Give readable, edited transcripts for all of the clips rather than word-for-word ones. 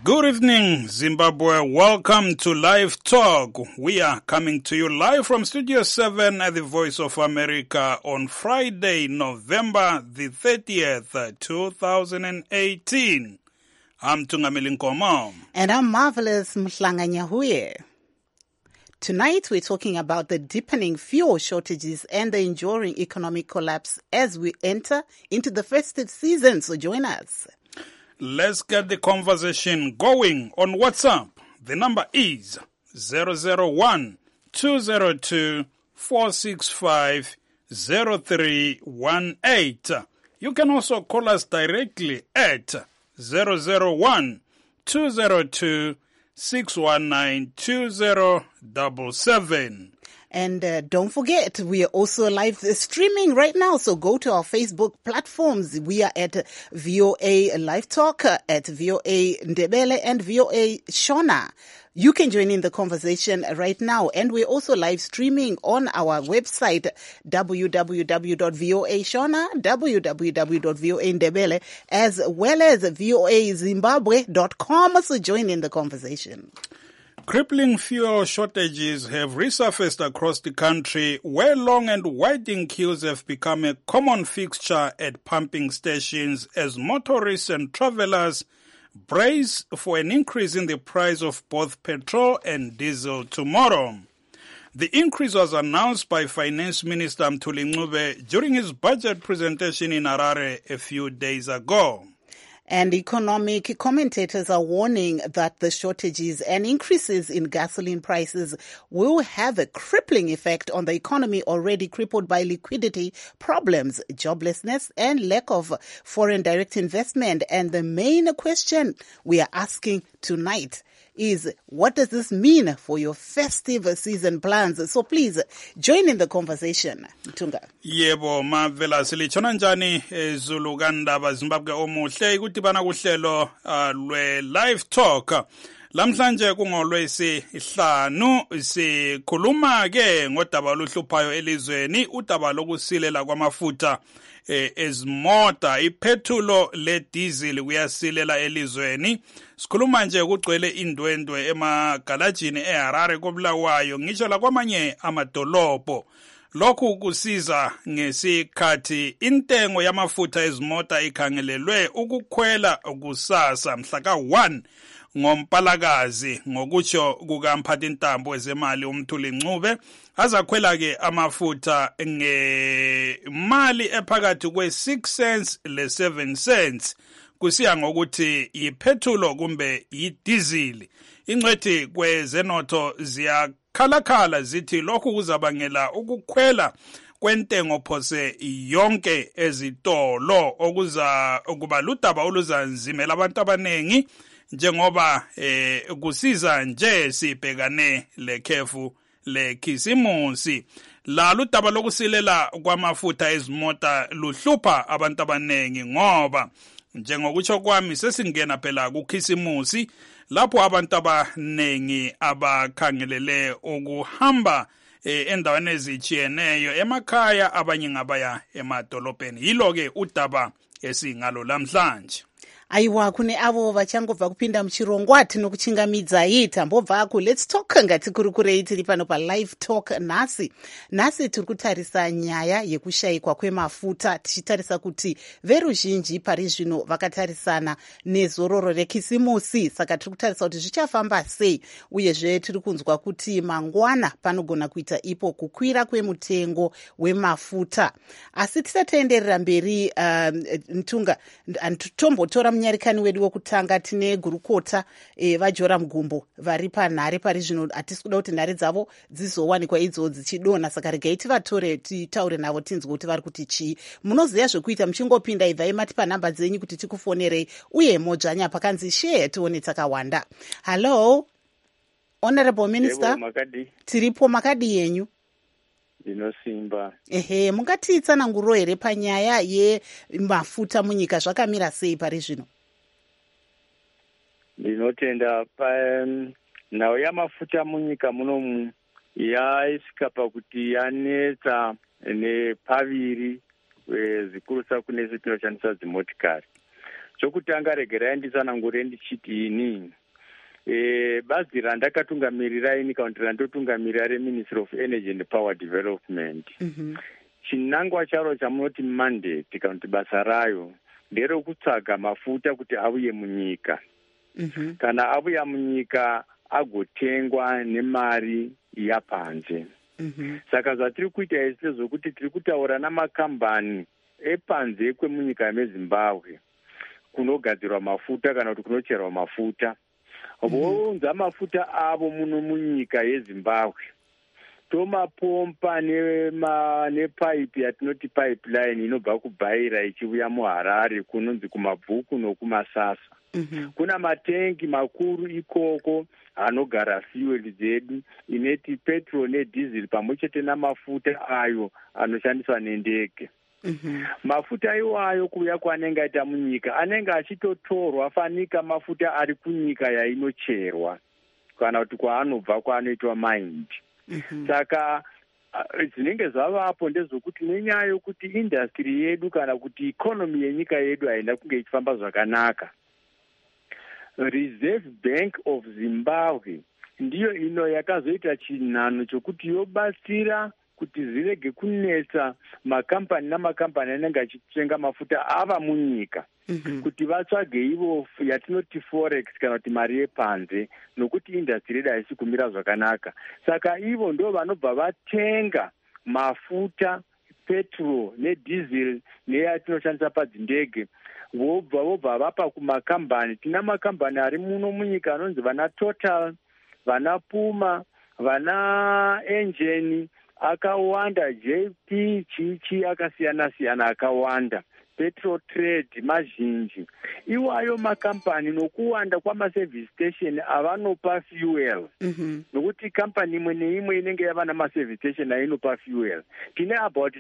Good evening, Zimbabwe. Welcome to Live Talk. We are coming to you live from Studio 7 at the Voice of America on Friday, November the 30th, 2018. I'm Tungamili Nkomo. And I'm Marvelous Mhlanga Nyahuye. Tonight we're talking about the deepening fuel shortages and the enduring economic collapse as we enter into the festive season. So join us. Let's get the conversation going on WhatsApp. The number is 001-202-465-0318. You can also call us directly at 001-202-619-2077. And don't forget, we are also live streaming right now. So go to our Facebook platforms. We are at VOA Live Talk, at VOA Ndebele and VOA Shona. You can join in the conversation right now. And we're also live streaming on our website, www.voashona, www.voandebele, as well as voazimbabwe.com. So join in the conversation. Crippling fuel shortages have resurfaced across the country, where long and waiting queues have become a common fixture at pumping stations as motorists and travelers brace for an increase in the price of both petrol and diesel tomorrow. The increase was announced by Finance Minister Mthuli Ncube during his budget presentation in Harare a few days ago. And economic commentators are warning that the shortages and increases in gasoline prices will have a crippling effect on the economy already crippled by liquidity problems, joblessness, and lack of foreign direct investment. And the main question we are asking tonight is, what does this mean for your festive season plans? So please join in the conversation. Tunga. Yebo mavela silichona njani Zulu kandaba Zimbabwe omuhle ikudibana kuhlelo lwe live talk. Lamhlanje kungolwesi ihlanu sikhuluma ke ngodaba oluhluphayo elizweni, udaba lokusilela kwamafutha ezimota, iphethulo le diesel kuyasilela elizweni. Sikhuluma nje kugcwele indwendwe emagalajini eHarare koBulawayo ngisho la kwamanye amadolobho. Lokhu kusiza ngesikhathi intengo yamafutha ezimota ikhangelelwe ukukhwela kusasa mhla ka-1 ngoMpalakazi ngokutsho kukamphathintambo wezemali uMthuli Ncube. Azakhwela ke amafutha ngemali ephakathi kwe6 cents le7 cents kusiya ngokuthi yiphethulo kumbe yidizili. Ingcwethi kwezenotho ziyakhalakhala zithi lokhu kuzabangela ukukhwela kwentengo phose yonke ezitolo okuba ludaba oluzanzimela abantu abanengi njengoba kusiza nje sibhekane lekhefu lekhisimusi. La ludaba lokusilela kwamafutha ezimota luhlupha abantu abanengi ngoba njengokutsho kwami sesingena phela kukhisimusi lapho abantu abanengi abakhangelele ukuhamba endaweni ezitshiyeneyo emakhaya, abanye ngabaya emadolobheni. Yilo ke udaba esingalo lamhlanje. Aiwa kune avo vachangobva kupinda muchirongwa tinokuchingamidza tambobva ako. Let's talk ngati kurukurei tiri pano pa live talk nhasi tiri kutarisa nyaya yekushayikwa kwemafuta, tichitarisa kuti veruzhinji pari zvino vakatarisana nezororo rekisimusi. Saka tiri kutarisa kuti zvichafamba sei, uyezve tiri kunzwa kuti mangwana panogona kuita ipo kukwira kwemutengo wemafuta. Asi tisataenderera mberi Ntunga, tombotora munyarikani wedu wokutanga tine gurukota vajora mugumbo vari panhare pari zvino. Hatisi kuda kuti nhare dzavo dzizowanikwa idzo dzichidonha, saka regai tivatore titaure navo tinzwe kuti vari kuti chii. Munoziva zvekuita muchingopinda ibvai mati panhamba dzenyu kuti tikufonerei, uye modzvanya pakanzi share tione takawanda. Hello Honorable Minister. Tiripo, makadi yenyu? Ndinosimba. Mungatitsananguriro here panyaya yemafuta munyika zvakamira sei pari zvino? Ndinotenda nhau yamafuta munyika munomu yaisvika pakuti yanetsa nepaviri zikurusa kune zvetinoshandisa dzimotikari. Zvokutanga regerai ndisanangure ndichiti ini bazi randakatungamirira ini kana randotungamirira reMinistry of Energy and Power Development, chinangwa charo chamunoti mandate kana kuti basa rayo nderekutsvaga mafuta kuti auye munyika. Kana auya munyika agotengwa nemari yapanze. Saka zvatiri kuita isi zvokuti tiri kutaura namakambani epanze kwemunyika meZimbabwe kunogadzirwa mafuta kana kuti kunocherwa mafuta. Vounza mafuta avo muno munyika yeZimbabwe. Tomapompa nepaipi yatinoti pipeline inobva kuBhaira ichiuya muHarare kunonzi kuMabvuku nokuMasasa. Kuna matengi makuru ikoko anogara fuel dzedu ineti petrol nedhiesel pamwe chete namafuta ayo anoshandiswa nendege. Mafuta iwayo kuuya kwaanenge aita munyika anenge achitotorwa fanika mafuta ari kunyika yainocherwa kana kuti kwaanobva kwaanoitwa mined. Saka zvinenge zvavapo ndezvokuti nenyaya yokuti industry yedu kana kuti economy yenyika yedu haina kunge ichifamba zvakanaka, Reserve Bank of Zimbabwe ndiyo ino yakazoita chinhano chokuti yobatsira kuti zvirege kunetsa makambani namakambani anenge achitenga mafuta ava munyika, kuti vatsvage ivo yatinoti forex kana kuti mari yepanze, nokuti industry yedu haisi kumira zvakanaka. Saka ivo ndo vanobva vatenga mafuta, petrol nedhiesel neyatinoshandisa padzindege, vobva vapa kumakambani. Tina makambani ari muno munyika anonzi vana Total, vana Puma, vana Engine akawanda, JP chichi akasiyana-siyana akawanda, Petrol Trade mazhinji. Iwayo makambani nokuwanda kwamaservice station avanopa fuel. Nokuti kampani imwe neimwe inenge yava namaservice station ainopa fuel. Tine about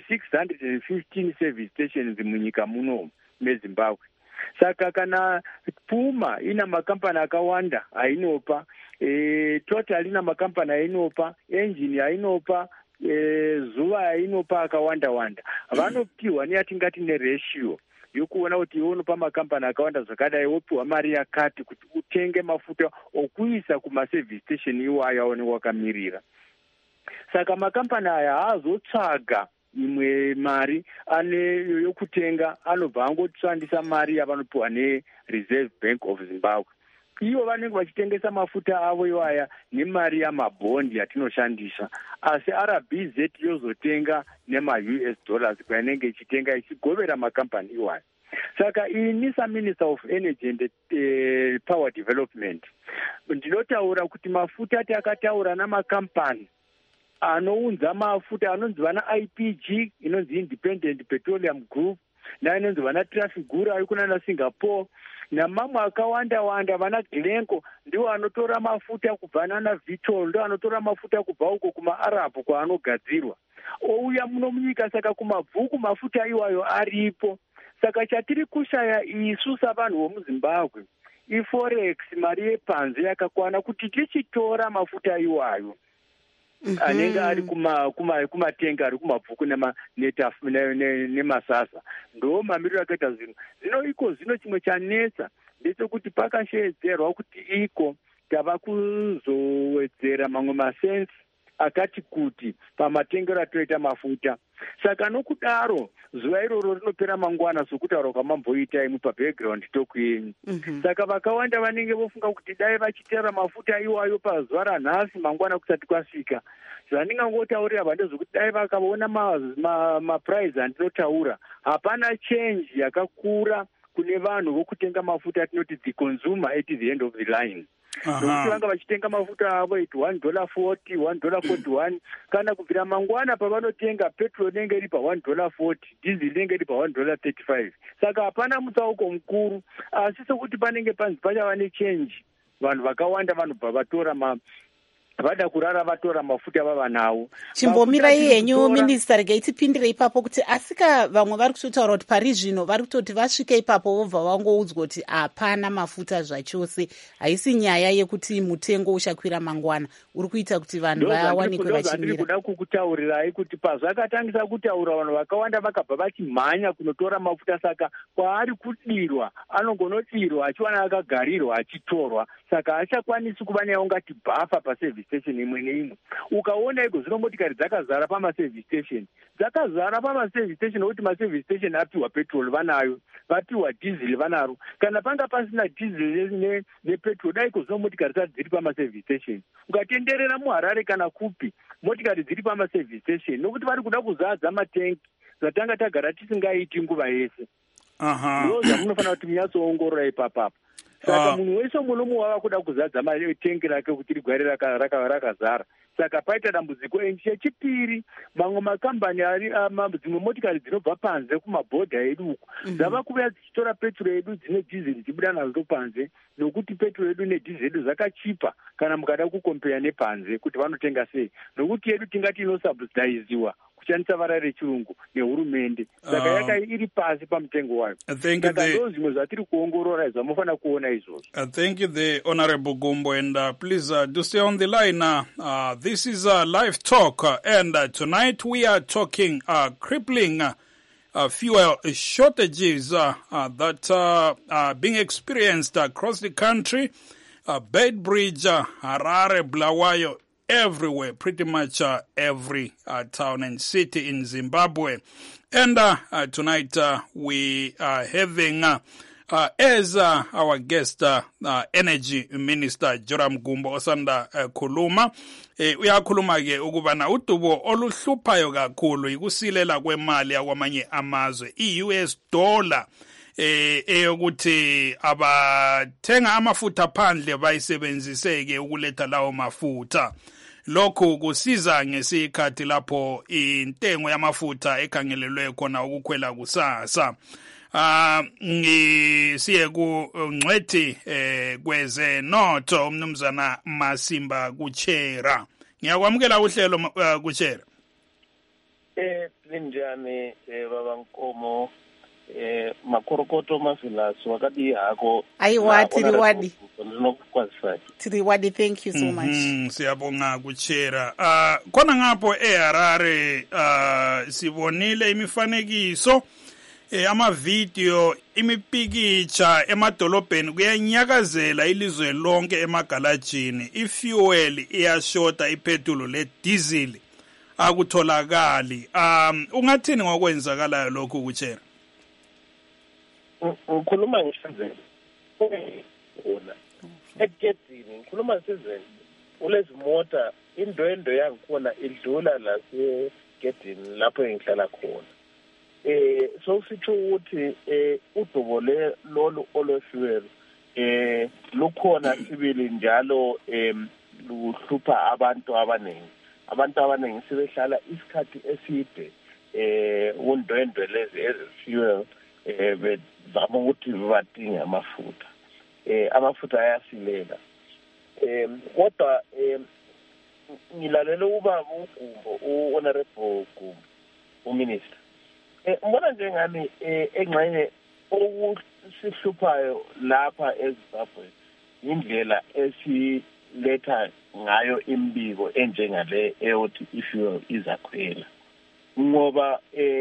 615 service stations munyika muno meZimbabwe. Saka kana Puma ina makampani akawanda ainopa, Total ina makampani ainopa, Engine ainopa, Zuva ainopa akawanda-wanda. Vanopiwa neyatingati neratio yokuona kuti iwe unopa makampani akawanda zvakadai, wopiwa mari yakati kuti utenge mafuta okuisa kumaservice station iwayo aone wakamirira. Saka makampani aya haazotsvaga imwe mari yokutenga, anobva angoshandisa mari yavanopiwa neReserve Bank of Zimbabwe. Ivo vanenge vachitengesa mafuta avo iwaya nemari yamabhondi yatinoshandisa, asi RBZ yozotenga nema-US dollars kwainenge ichitenga ichigovera makampani iwaya. Saka ini saMinister of Energy and Power Development ndinotaura kuti mafuta takataura namakampani anounza mafuta anonzi vana IPG inonzi Independent Petroleum Group, nainonzi vana Trafigura ari kunana Singapore, namamwe akawanda-wanda, vana Glenco ndiwo anotora mafuta kubva nana Vitol, ndo anotora mafuta kubva uko kumaArab kwaanogadzirwa ouya muno munyika. Saka kuMabvuku mafuta iwayo aripo. Saka chatiri kushaya isu savanhu vomuZimbabwe iforex, mari yepanze yakakwana kuti tichitora mafuta iwayo anenge ari kumatenga ari kuMabvuku nemasasa. Ndo mamiriro akaita zvino chimwe chanetsa ndechekuti pakashedzerwa kuti iko tava kuzowedzera mamwe masensi akati kuti pamatengero atoita mafuta. Saka nokudaro zuva iroro rinopera mangwana sokutaura kwamamboita imwe pabackground talk yenyu. Saka vakawanda vanenge vofunga kuti dai vachitera mafuta iwayo pazuva ranhasi mangwana kusati kwasvika. Zvandingangotaurira vandezvokuti dai vakaona maprice andinotaura, hapana change yakakura kune vanhu vokutenga mafuta atinoti the consumer at the end of the line. Nokuti vanga vachitenga mafuta avo iti $1.40, $1.41, kana kubvira mangwana pavanotenga petrol inenge iri pa$1.40, diesel inenge iri pa$1.35. Saka hapana mutsauko mukuru, asi sokuti panenge panzi pachava nechange, vanhu vakawanda vanobva vatora vada kurara vatora mafuta vava nawo. Chimbomirai henyu minista, regai tipindire ipapo kuti asika vamwe vari kutotaura kuti pari zvino vari kutoti vasvika ipapo vobva vangoudzwa kuti hapana mafuta zvachose, haisi nyaya yekuti mutengo uchakwira mangwana. Uri kuita kuti vanhu vawanikwe vachimira. Kuda kukutaurirai kuti pazvakatangisa kutaura vanhu vakawanda vakabva vachimhanya kunotora mafuta, saka kwaari kudirwa anongonodirwa achiwana akagarirwa achitorwa, saka achakwanisi kuva neungati bhafa paservice station imwe neimwe. Ukaona iko zvino motikari dzakazara pamaservice station, dzakazara pamaservice station nokuti maservice station apiwa petrol vanayo, vapiwa diesel vanaro. Kana panga pasina diesel nepetrol, dai iko zvino motikari dzati dziri pamaservice station. Ukatenderera muHarare kana kupi, motikari dziri pamaservice station nokuti vari kuda kuzadza matengi zvatanga tagara tisingaiti nguva yese. Ndo zvamunofanira kuti munyatsoongorora ipapapo. Saka munhu wese munomu wava kuda kuzadza tengi rake kuti rigware rakazara. Saka paita dambudziko chechipiri, mamwe makambani dzimwe motikari dzinobva panze kumabhodha edu uku dzava kuuya dzichitora petrol yedu dzine diesel dzibuda nazo panze, nokuti petrol yedu nedhizel yedu zvakachipa kana mukada kukompeya nepanze kuti vanotenga sei, nokuti yedu tingati inosubsidaiziwa kushandisa vara rechirungu nehurumende, saka yaka iri pasi pamutengo wayo. Saka ndo zvimwe zvatiri kuongorora zvamufanira kuona izvozvo. Thank you, the Honorable Gumbo, and please do stay on the line. This is Live Talk, and tonight we are talking crippling fuel shortages that are being experienced across the country. Beitbridge, Harare, Bulawayo, everywhere, pretty much every town and city in Zimbabwe. And tonight we are having as our guest Energy Minister Joram Gumbo osanda khuluma. Uyakhuluma ke ukubana udubo oluhluphayo kakhulu ikusilela kwemali yakwamanye amazwe, i-US dollar eyokuthi abathenga amafutha phandle bayisebenziseke ukuletha lawo mafutha. Lokhu kusiza ngesikhathi lapho intengo yamafutha ekhangelelwe khona ukukhwela kusasa. Ngisiye ku Ngcwethi kweze notho umnumzana Masimba Kuchera. Ngiyakwamukela uhlelo Kuchera. Linjani baba Nkomo, makorokoto mafilaso wakati yako. Aiwa tiriwadi, thank you so much. Siyabonga Kuchera. Khona ngapho eHarare sibonile imifanekiso, ama-video, imipikicha emadolobheni kuyanyakazela ilizwe lonke emagalajini. Ifuel iyashota, ipetrol le-diesel akutholakali. Ungathini ngokwenzakalayo lokhu Kuchera? Ngikhuluma ngisizeni ona egedini, ngikhuluma ngisizeni ulezi mota indwendo yangikhona idlula la segedini lapho engihlala khona. So sitho ukuthi udubo lolu olwefuel lukhona sibili njalo luhlupha abantu abaningi sebehlala isikhathi eside undwendwe lezi fuel bevama ukuthi badinga amafutha. Amafutha ayasilela. Kodwa ngilalela ubaba uGumbo, u-Honorable Gumbo, uMinister. Mbona njengani engxenye okusihluphayo lapha eZimbabwe indlela esiletha ngayo imbiko enjengale eyothi ifuel izakhwela. Ngoba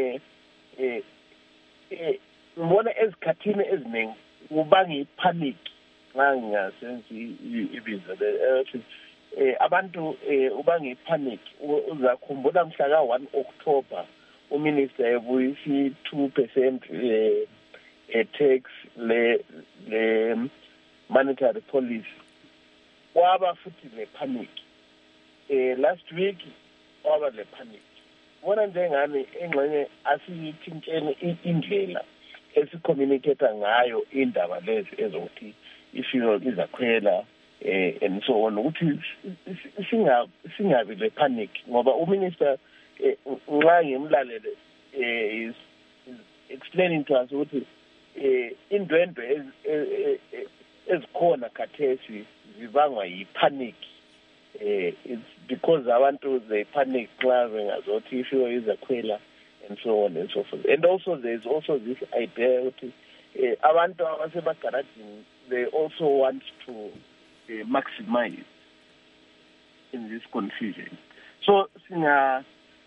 ngibona ezikhathini eziningi kubanga ipanic nxa ngingasenzi ibizo abantu ubanga ipanic. Uzakhumbula mhla ka-1 October uMinister ebuyisa 2% tax le monetary policy, kwaba futhi nepanic. Last week kwaba nepanic. Bona njengani engxenye asiyithintsheni indlela esicommunicate ngayo indaba lezi ezokuthi ifuel izakhwela and so on, ukuthi singabi le panic. Ngoba uMinister nxa ngimlalele is explaining to us ukuthi indwendwe ezikhona khathesi zibangwa yipanic it's because they panic ngazothi ifio izakhwela and so on and so forth. And also there's also this idea ukuthi abantu abasemagaragini, they also want to maximize in this confusion. So singa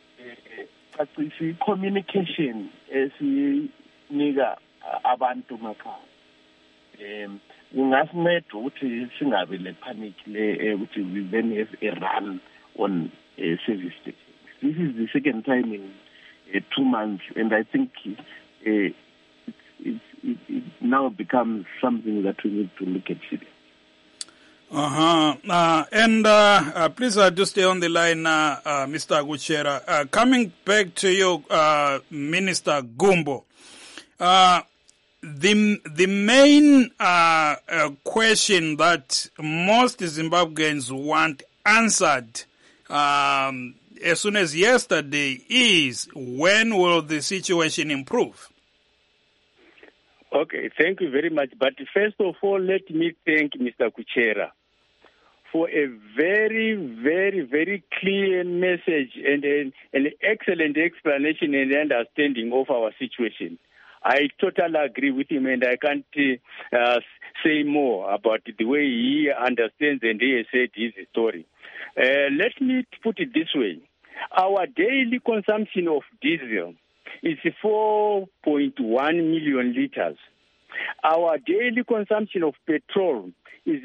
communication esinika abantu makhaya ingasinceda ukuthi singabe le panic le ukuthi we then have a run on service stations. This is the second time in 2 months, and I think it now becomes something that we need to look at seriously. Please do stay on the line, Mr. Aguchera. Coming back to you, Minister Gumbo. The main question that most Zimbabweans want answered as soon as yesterday is, when will the situation improve? Okay, thank you very much. But first of all, let me thank Mr. Kuchera for a very, very, very clear message and an excellent explanation and understanding of our situation. I totally agree with him, and I can't say more about the way he understands and he has said his story. Let me put it this way. Our daily consumption of diesel is 4.1 million liters. Our daily consumption of petrol is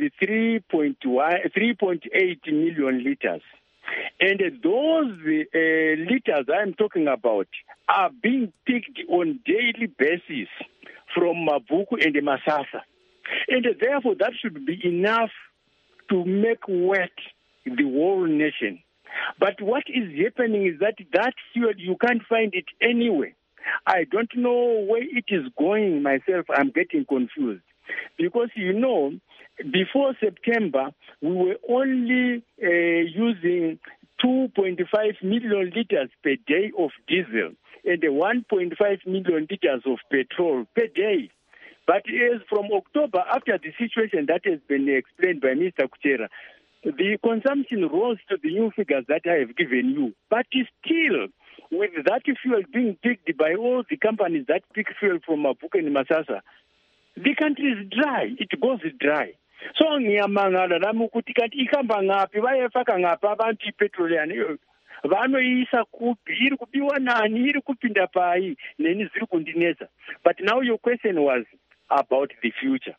3.8 million liters. And those liters I'm talking about are being picked on daily basis from Mabuku and Masasa. And therefore that should be enough to make wet the whole nation. But what is happening is that fuel, you can't find it anywhere. I don't know where it is going myself. I'm getting confused. Because, before September, we were only using 2.5 million liters per day of diesel and 1.5 million liters of petrol per day. But as from October, after the situation that has been explained by Mr. Kuchera, the consumption rose to the new figures that I have given you. But still, with that fuel being picked by all the companies that pick fuel from Mabuku and Masasa, the country is dry. It goes dry. So ngiyamangala nami ukuthi kanti ihamba ngaphi bayefaka ngaphi abantu ipetrol yani vanoisa kuphi iri kupiwa nani iri kupinda pai neni ziri kundinesa. But now your question was about the future.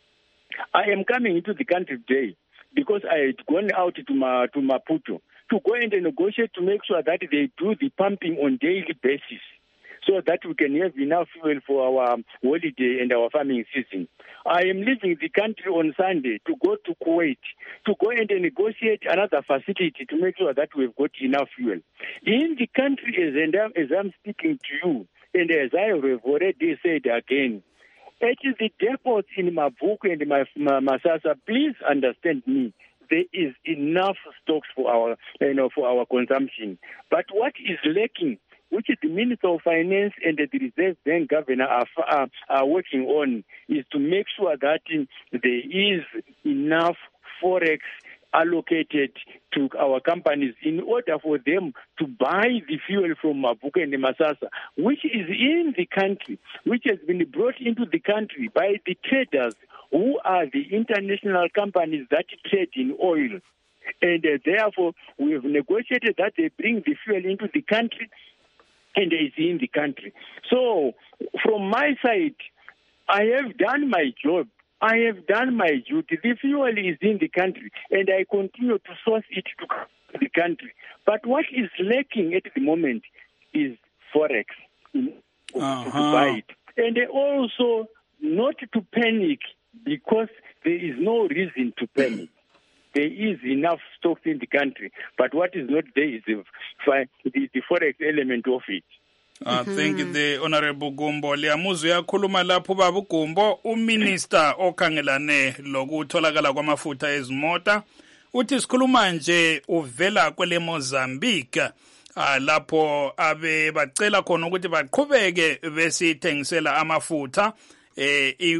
I am coming into the country today because I had gone out to Maputo to go and negotiate to make sure that they do the pumping on daily basis, so that we can have enough fuel for our holiday and our farming season. I am leaving the country on Sunday to go to Kuwait to go and negotiate another facility to make sure that we've got enough fuel. In the country, as I'm speaking to you, and as I have already said again, it is the depots in Mabuku and Masasa. Please understand me. There is enough stocks for our consumption. But what is lacking, which the Minister of Finance and the Reserve Bank Governor are working on, is to make sure that there is enough forex allocated to our companies in order for them to buy the fuel from Mabuku and Masasa, which is in the country, which has been brought into the country by the traders who are the international companies that trade in oil. And therefore, we have negotiated that they bring the fuel into the country and it's in the country. So, from my side, I have done my job. I have done my duty. The fuel is in the country, and I continue to source it to the country. But what is lacking at the moment is forex to buy it. And also not to panic, because there is no reason to panic. There is enough stocks in the country, but what is not there is the forex element of it. Thank you, the Honorable Gumbo. Liyamuzu yakhuluma lapho baba Gumbo, uminister okhangelane lokutholakala kwamafutha ezimota. Uthi sikhuluma nje uvela kwele Mozambique, lapho abe bacela khona ukuthi baqhubeke besithengisela amafutha.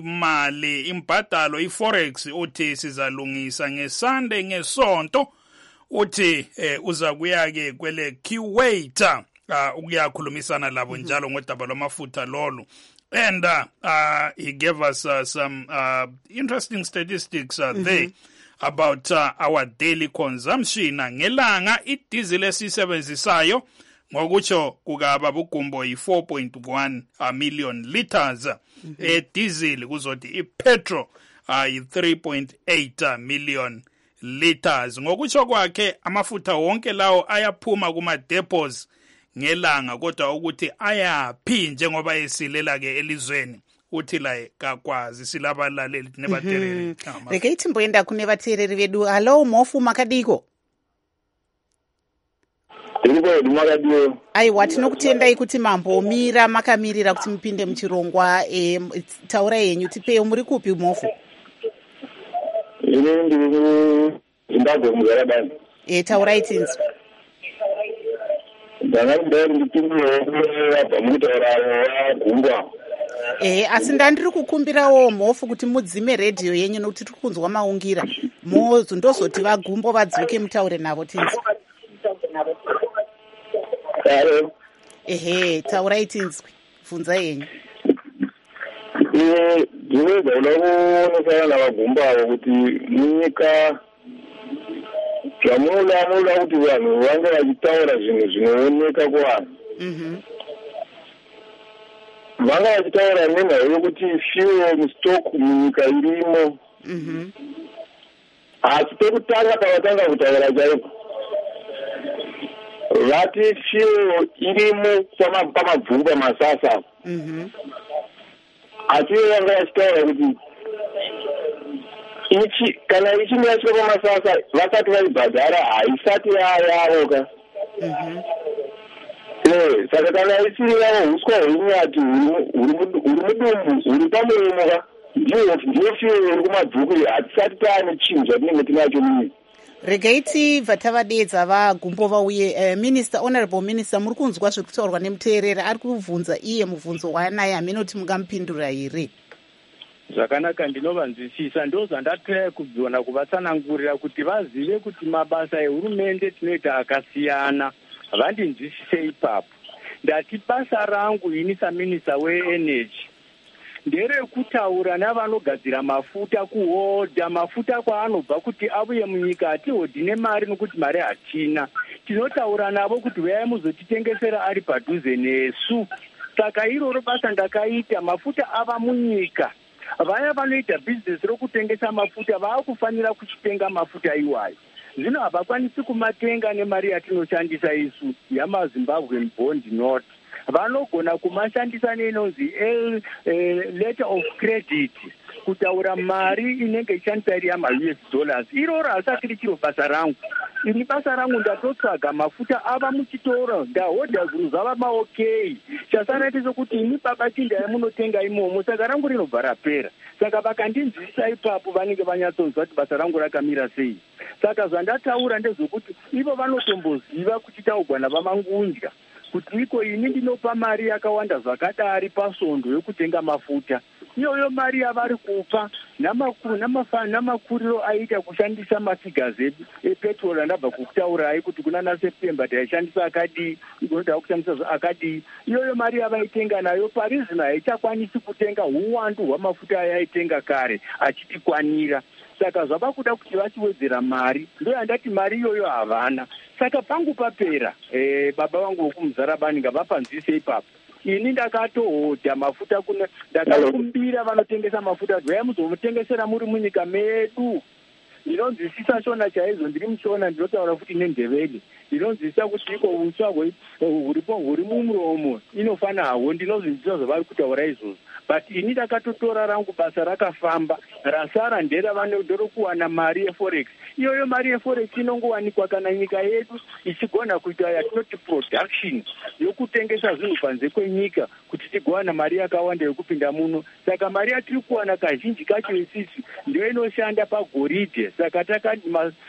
Imali imbadalo iforex uthi sizalungisa ngeSunday ngesonto uthi uza kuya-ke kwele Kuwait ukuyakhulumisana labo njalo ngodaba lwamafutha lolu. And he gave us some interesting statistics there about our daily consumption. Ngelanga idizili esisebenzisayo ngokutsho kukaba buGumbo yi-4.1 million liters diesel, kuzothi ipetrol yi-3.8 million liters. Ngokutsho kwakhe amafutha wonke lawo ayaphuma kuma-depots ngelanga, kodwa ukuthi ayaphi njengoba esilela-ke elizweni uthi la kakwazi silabalaleli nebatereri. Reke timboenda kune vatereri vedu. Hello Mofu makadiko. Aiwa, tinokutendai kuti mambomira makamirira kuti mupinde muchirongwa. Taura yenyu, tipei, muri kupi Mofu? Ini ndiri Zimbabwe muZarabani. Taurai tinzwi. Asi ndandiri kukumbirawo Mofu kuti mudzime redhiyo yenyu nokuti tiri kunzwa maungira. Ndozoti vaGumbo vadzoke mutaure navo tinzwi. Taurai tinzwi. Bvunza yenyu. Ndinoda kuonesana navaGumbo avo kuti munyika zvamunoda kuti vanhu vange vachitaura zvinhu zvinooneka kuvanhu. Vanga vachitaura nemhaka yokuti fuel stock munyika irimo. Asi pekutanga pavatanga kutaura chaipo, vati fuel irimo pamabvumba masasa. Asi vanga vachitaura kuti kana ichinge yasvika pamasasa vasati vaibhadhara haisati yavoka. Saka kana isiri yavo huswa hwenyati huri mudumbu huri pamuremoka ndiyo fuel iri kumabvuku, hatisati taane chinhu zvatinenge tinacho munyika. Regai vatavadedza vaGumbo vauye. Honorable Minister, muri kunzwa zviri kutaurwa nemuteereri ari kubvunza iye mubvunzo waanaye, hamene kuti mungamupindura here? Zvakanaka, ndinovanzwisisa. Ndozvandataya kugona kuvatsanangurira kuti vazive kuti mabasa ehurumende tinoita akasiyana. Vandinzwisise ipapo. Ndati basa rangu ini saminista weenergy nderekutaura navanogadzira mafuta, kuhodha mafuta kwaanobva kuti abuye munyika. Hatihodhi nemari nokuti mari hatina. Tinotaura navo kuti uyai muzotitengesera ari padhuze nesu. Saka iroro basa ndakaita. Mafuta ava munyika. Vaya vanoita bhizinesi rokutengesa mafuta vaakufanira kuchitenga mafuta iwayo. Zvino havakwanisi kumatenga nemari yatinoshandisa isu yamaZimbabwe bond note. Vanogona kumashandisa nenonzi letter of credit kutaura mari inenge ishandisa iri yama-US dollars. Iroro hasati richiro basa rangu. Ini basa rangu ndatotsvaga mafuta ava muchitoro, ndahodha zvinhu zvava maokei. Chasara ndechekuti ini baba chindaya munotenga imomo, saka rangu rinobva rapera. Saka vakandinzwisa ipapo vanenge vanyatsonzwa kuti basa rangu rakamira sei. Saka zvandataura ndezvokuti ivo vanotomboziva kuchitaurwa navamangunja kuti iko ini ndinopa mari yakawanda zvakadari pasvondo yokutenga mafuta. Iyoyo mari yavari kupa namakuriro aita kushandisa mafigures epetrol andabva kukutaurai kuti kuna September taishandisa akadii, inoda kushandisa akadii. Iyoyo mari yavaitenga nayo parizino haichakwanisi kutenga uwandu hwamafuta ayaitenga kare achitikwanira. Saka zvava kuda kuti vachiwedzera mari. Ndo yandati mari iyoyo havana. Saka pangu papera, baba vangu vokumuZarabani ngavapanzwise ipapo. Ini ndakatohodha mafuta ndakakumbira vanotengesa mafuta kuti muzomutengesera muri munyika medu. Ndinonzwisisa shona chaizvo, ndiri mushona ndinotaura futi nendeveli. Ndinonzwisisa kuti iko uswa huri mumuromo inofana hawo, ndinozvinzwisisa zvavari kutaura izvozvo. But ini ndakatotora rangu basa rakafamba, rasara nderokuwana mari yeforex. Iyoyo mari yeforex inongowanikwa kana nyika yedu ichigona kuita yatinoti production yokutengesa zvinhu panze kwenyika kuti tigowana mari yakawanda yokupinda muno. Saka mari yatiri kuwana kazhinji kacho isisi ndio inoshanda pagoridhe. Saka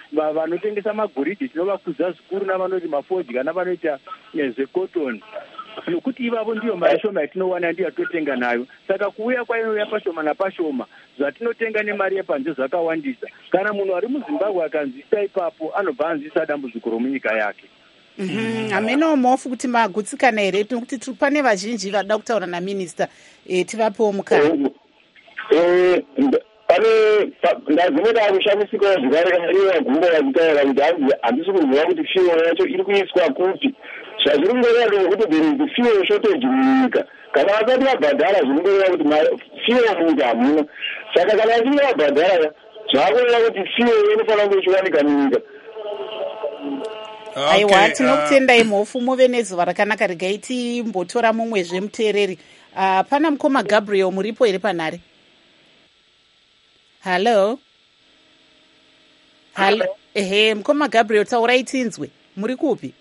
vanotengesa magoridhe tinovakudza zvikuru navanoti mafodya navanoita zvecotton. nokuti ivavo ndiyo mari shoma yatinowana ndiyo yatotenga nayo. Saka kuuya kwainouya pashoma napashoma, zvatinotenga nemari yepanze zvakawandisa. Kana munhu ari muZimbabwe akanzwisa ipapo anobva anzwisa dambudziko romunyika yake. Hameno mofu kuti magutsikana here, nokuti pane vazhinji vada kutaura naminista, tivapewo mukana. Ndazinoda kushamisika zvakare kana iye vagumbo vachitaura kuti handisi kuziva kuti fuel yacho iri kuiswa kupi. Zvazviri kungoreva kuti there is fuel shortage munyika. Kana vasati vabhadhara zviri kungoreva kuti fuel munyika hamuna. Saka kana vachinge vabhadhara zvaakureva kuti fuel inofanira kunge ichiwanika munyika. Aiwa, tinokutendai mofu, muve nezuva rakanaka. Regai timbotora mumwezve muteereri. Pana mukoma Gabriel, muripo here panhare? Hello. Ehe, mukoma Gabriel, taurai tinzwe. Muri kupi?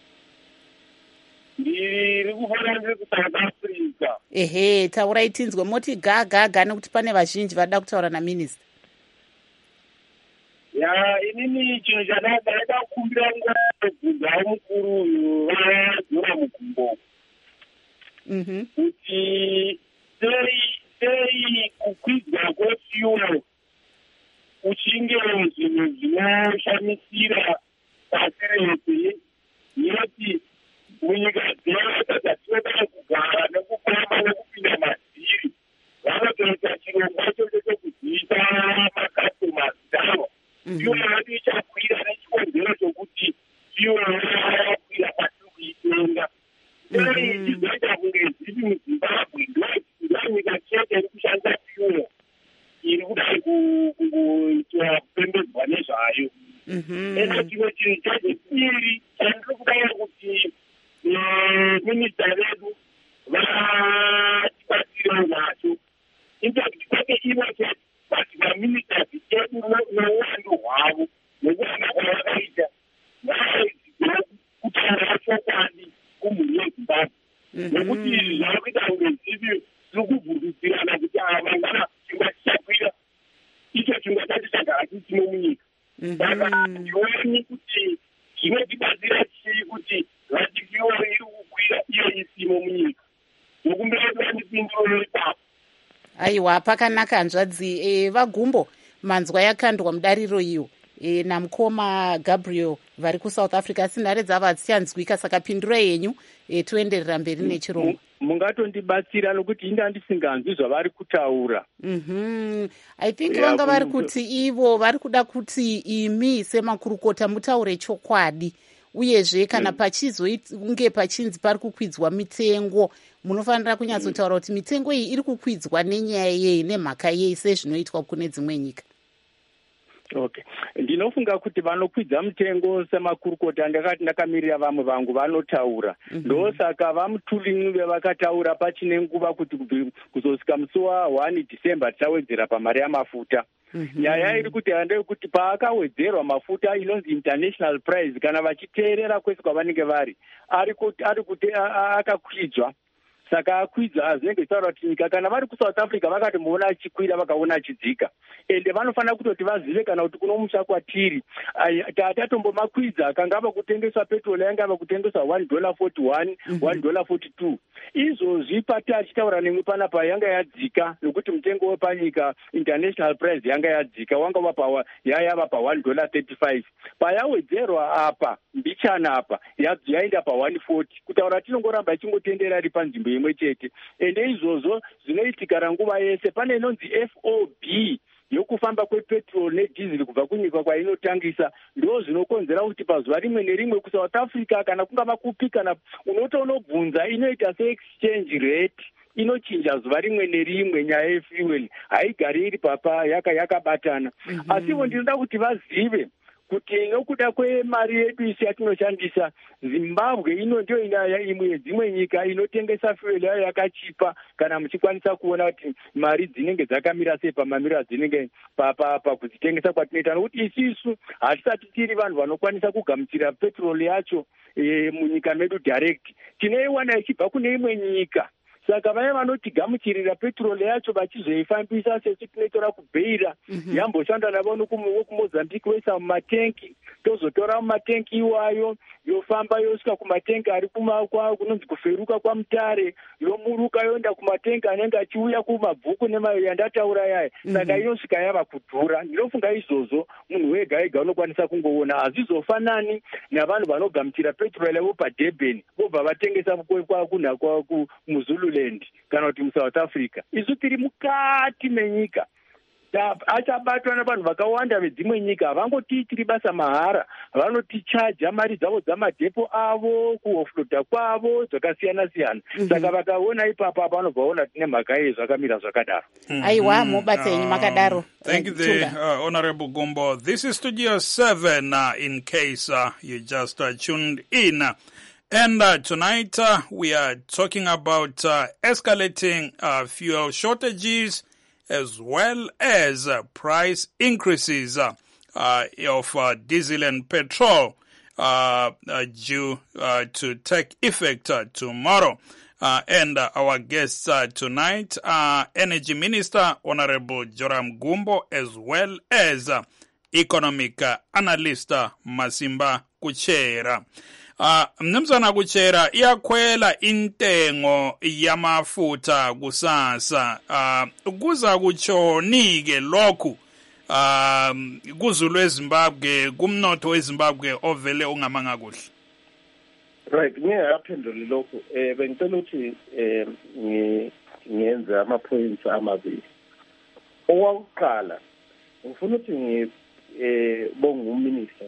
Ndiri kufanira kuSouth Africa. Ehe, taurai tinzwe. Moti gaga nekuti pane vazhinji vada kutaura naminista. Inini chinhu chandaida kukumbira ngobvunza mukuru uyu vadzora mukumbo kuti sei kukwidzwa kwefuel kuchinge zvinhu zvinoshamisira pasi rese, nekuti munyika dzese dzatinoda kugara nekufamba nekupinda madziri vanotoita chirongwa chocho chokudziisa makastomers davo. Fuel yadu ichakwira nechikonzero chokuti fuel yakwira kwatiri kuitenga. Izoita kunge ziri muZimbabwe ndoanyika chete iri kushandisa fuel iri kudai kuitwa kupembedzwa nezvayo. Esa chimwe chinhu chechipiri chandiri kudai kuti minista vedu vatibatsire nacho, impact kwake ivo chete, but vaministers edu nouwandu hwavo nekuhamba kwavakaita vaaidzidza kutaura chokwadi kumhuri yeZimbabwe, nekuti zvava kuita kunge zviri kubvundutsirana kuti vangana chingwa chichakwira, icho chingwa chacho chagara chisimo munyika. Saka ndioni kuti zvinotibatsira chii kuti vatifiori iri kukwira iyo isimo munyika, nokumbira kuti vandipinduro ipapo. Aiwa, pakanaka hanzvadzi. Vagumbo, manzwa yakandwa mudariro iyo namukoma Gabriel vari kuSouth Africa, asi nhare dzavo hadzichanzwika, saka pindurai yenyu toenderera mberi nechirongwa. Mungatondibatsira nokuti inda ndisinganzwi zvavari kutaura. I think vanga vari kuti ivo vari kuda kuti imi semakurukota mutaure chokwadi, uyezve kana pachizounge pachinzi pari kukwidzwa mitengo, munofanira kunyatsotaura kuti mitengo iyi iri kukwidzwa nenyaya yei, nemhaka yei, sezvinoitwa kune dzimwe nyika. Okay, ndinofunga kuti vanokwidza mutengo semakurukota, ndakati ndakamirira vamwe vangu vanotaura, ndosaka vamuturin'i vevakataura pachine nguva kuti kuzosvika musi wa1 December tichawedzera pamari yamafuta. Nyaya iri kuti ndeyekuti paakawedzerwa mafuta inonzi international price, kana vachiteerera kwese kwavanenge vari, ari kuti akakwidzwa. Saka akwidza azenge taura kuti nyika kana vari kuSouth Africa vakatomuona achikwira vakaona achidzika, ende vanofanira kutoti vazive kana kuti kuno musha kwatiri tatombomakwidza, akanga ava kutengeswa petrol yanga ava kutengeswa $1.41 $1.42. Izvozvi pati achitaura nemwe panapa yanga yadzika, nokuti mutengo wepanyika international price yanga yadzika, wanga yava pa$1.35. Payawedzerwa apa mbichana apa yaenda pa$1.40, kutaura tinongoramba ichingotendera iri panzvimbo imwe chete. Ende izvozvo zvinoitika ranguva yese. Pane inonzi FOB yokufamba kwepetrol nedhizili kubva kunyika kwainotangisa, ndo zvinokonzera kuti pazuva rimwe nerimwe kuSouth Africa kana kungava kupi, kana unotonobvunza inoita seexchange rate inochinja zuva rimwe nerimwe. Nyaya yefuel haigari iri papa yakabatana. Asiwo ndinoda kuti vazive kuti nokuda kwemari yedu isi yatinoshandisa, Zimbabwe ino ndio imwe yedzimwe nyika inotengesa fuel yayo yakachipa, kana muchikwanisa kuona kuti mari dzinenge dzakamira sei pamamiro adzinenge pakudzitengesa kwatinoita, nokuti isisu hatisati tiri vanhu vanokwanisa kugamuchira petrol yacho munyika medu direct, tinoiwana ichibva kune imwe nyika. Saka vaya vanotigamuchirira petrol yacho vachizoifambisa sesu tinotora kubeira, yamboshanda navo wokuMozambique voisa mumatenki, tozotora mumatenki iwayo yofamba yosvika kumatenga ari kunonzi kuferuka kwaMutare, yomuruka yoenda kumatenga anenge achiuya kumabvuku yandataura yaya. Saka inosvika yava kudhura. Ndinofunga izvozvo munhu wega ega unokwanisa kungoona. Hazvizofanani navanhu vanogamuchira petrol yavo paDurban vobva vatengesa muZululand kana kuti muSouth Africa. Isu tiri mukati menyika. Achabatwa navanhu vakawanda vedzimwe nyika. Havangotiitiri basa mahara, vanotichaja mari dzavo dzamadhepo avo, kuofloda kwavo zvakasiyana siyana. Saka vakaona ipapo vanobvaona tine mhaka yezvakamira zvakadaro. Aiwa, mubata yenyu makadaro. Thank you, the Honorable Gumbo. This is Studio 7 in case you just tuned in. And tonight we are talking about escalating fuel shortages as well as price increases of diesel and petrol due to take effect tomorrow. And our guests tonight are Energy Minister Honorable Joram Gumbo as well as Economic Analyst Masimba Kuchera. Mnumzana Kuchera, iyakhwela intengo yamafutha kusasa. Kuza kutshoni-ke lokhu kuzulu weZimbabwe, kumnotho weZimbabwe ovele ungamanga kuhle? Right, ngiyaphendula lokhu. Bengicela ukuthi ngiyenze ama-points amabili. Owakuqala, ngifuna ukuthi ngibonge uMinister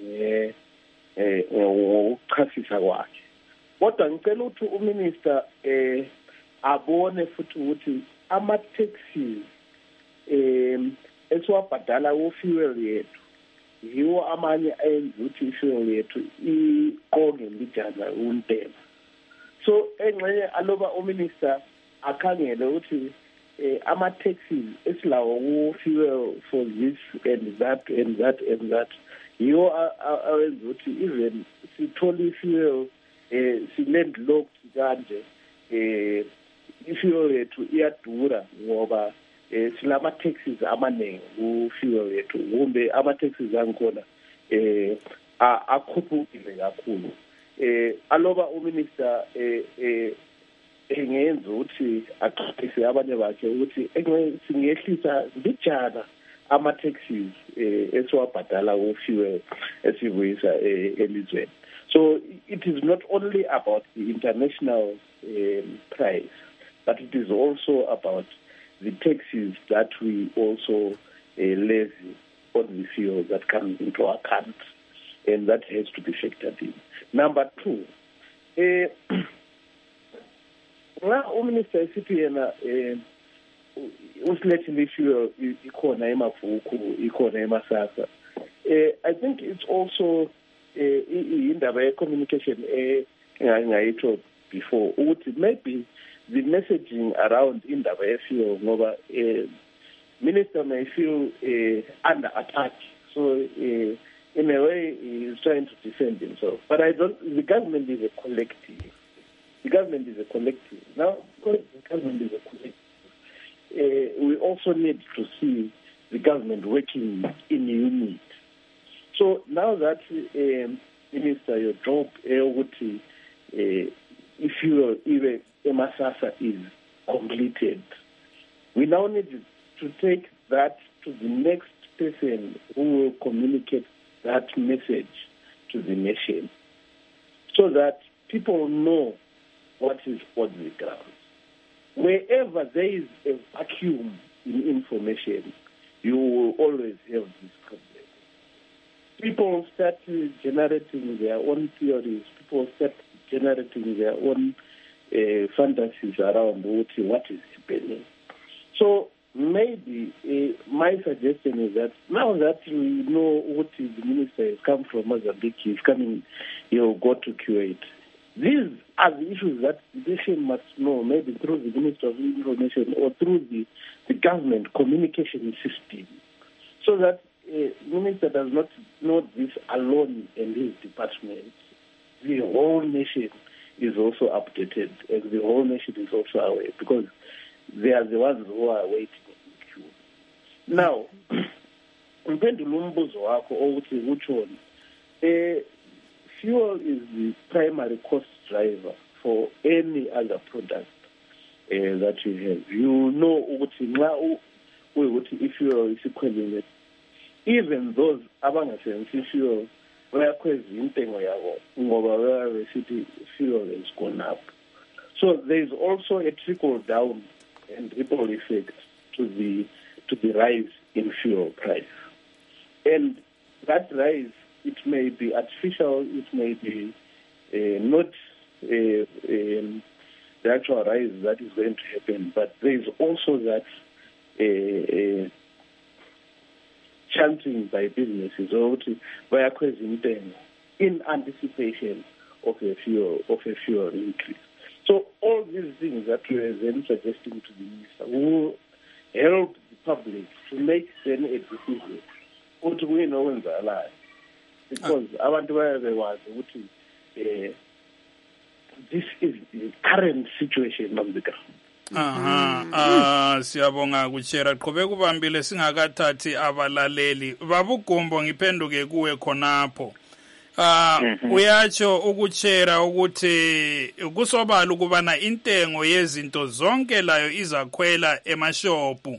ngokuchasisa kwakhe. Kodwa ngicela ukuthi uMinister abone futhi ukuthi ama-taxis esiwabhadala ku-fuel yethu yiwo amanye ayenza ukuthi i-fuel yethu iqonge mbijana untema. So engxenye aloba uMinister akhangele ukuthi ama-taxis esilawo ku-fuel for this and that and that and that yiwo awenza ukuthi even sithole i-fuel si-landlocked kanje i-fuel yethu iyadura ngoba silama-taxis amaningi ku-fuel yethu, kumbe ama-taxis angikhona akhuphukile kakhulu. Aloba uMinister engenza ukuthi aqhaphise abanye bakhe ukuthi singehlisa mbijana ama-taxis esiwabhadala ku-fuel esivuyisa elizweni. So it is not only about the international price, but it is also about the taxes that we also levy on the fuel that comes into our country, and that has to be factored in. Number two, uMinister esithi yena usilethile i-fuel ikhona emavuku, ikhona emasasa. I think it's also indaba ye-communication engayitsho before ukuthi maybe the messaging around indaba ye-fuel ngoba Minister may feel under attack, so in a way he is trying to defend himself. But the government is a collective. The government is a collective. Now, because the government is a collective, we also need to see the government working in unit. So now that, Minister, your job, if you even Masasa is completed, we now need to take that to the next person who will communicate that message to the nation so that people know what is on the ground. Wherever there is a vacuum in information, you will always have this problem. People start generating their own theories. People start generating their own fantasies around what is happening. So maybe my suggestion is that now that we know what the minister has come from Mozambique, he's coming, he'll go to Kuwait. These are the issues that the nation must know, maybe through the Minister of Information or through the government communication system, so that the minister does not know this alone in his department. The whole nation is also updated, and the whole nation is also aware, because they are the ones who are waiting in queue. Now, umpendulo umbuzo wakho ukuthi utshoni fuel is the primary cost driver for any other product that you have. You know ukuthi i-fuel isikhwelile, even those abangasebenzisi i-fuel bayakhweza intengo yabo ngoba besithi fuel has gone up. So there is also a trickle down and ripple effect to the rise in fuel price. And that rise, it may be artificial, it may be not the actual rise that is going to happen, but there is also that chanting by businesses or in anticipation of a fuel increase. So all these things that we are then suggesting to the minister will help the public to make then a decision what we know in their life. Because abantu bayakwazi ukuthi this is the current situation of the ground. Siyabonga kuchera qhubeka ubambile singakathathi abalaleli babugumbo ngiphenduke kuwe khonapho. Uyatsho ukuchera ukuthi kusobala ukubana intengo yezinto zonke layo izakhwela emashopu.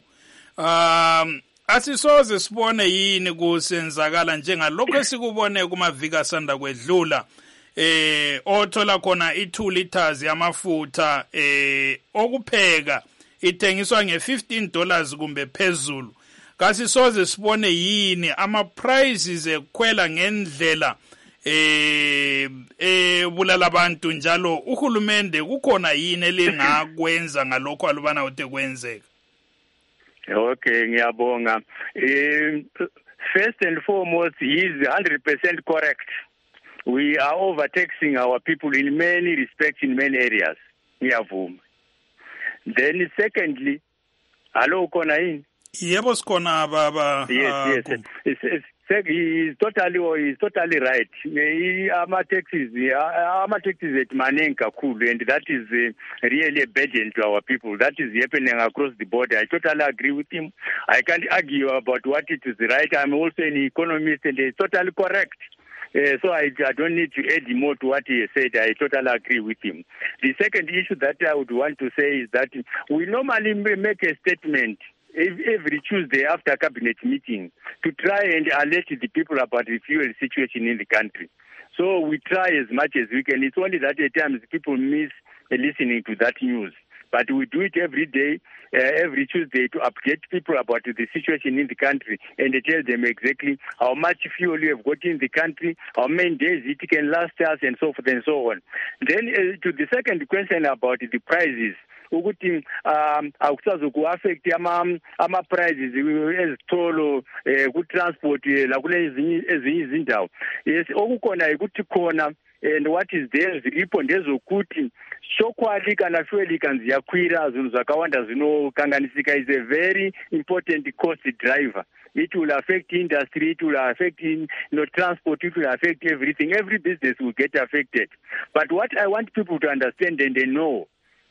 Asisoze sibone yini kusenzakala njengalokho esikubone kumaviki asanda kwedlula othola khona i2 liters yamafutha okupheka ithengiswa nge$15 kumbe phezulu. Kasisoze sibone yini ama prices ekhwela ngendlela bulala abantu njalo uhulumende kukhona yini elingakwenza ngalokho alubana uthe kwenzeka? Okay, ngiyabonga. First and foremost, he is 100% correct. We are overtaxing our people in many respects, in many areas. Ngiyavuma. Then secondly, hello khona yini? Yebo sikhona baba. Yes. He is totally right. Ama taxes at manengi kakhulu, and that is really a burden to our people. That is happening across the board. I totally agree with him. I can't argue about what it is right. I'm also an economist, and he's totally correct. So I don't need to add more to what he said. I totally agree with him. The second issue that I would want to say is that we normally make a statement every Tuesday after cabinet meeting to try and alert the people about the fuel situation in the country. So we try as much as we can. It's only that at times people miss listening to that news. But we do it every day, every Tuesday to update people about the situation in the country and tell them exactly how much fuel you have got in the country, how many days it can last us, and so forth and so on. Then to the second question about the prices, ukuthi akusazoku-affect ama-prices ezitolo ku-transport la kule ezinye izindawo. Yes, okukhona ukuthi khona and what is there zilipo ndezokuthi shokwali kana fuel kan ziyakwira zvinhu zvakawanda zvinokanganisika is a very important cost driver. It will affect industry, it will affect transport, it will affect everything. Every business will get affected. But what I want people to understand and they know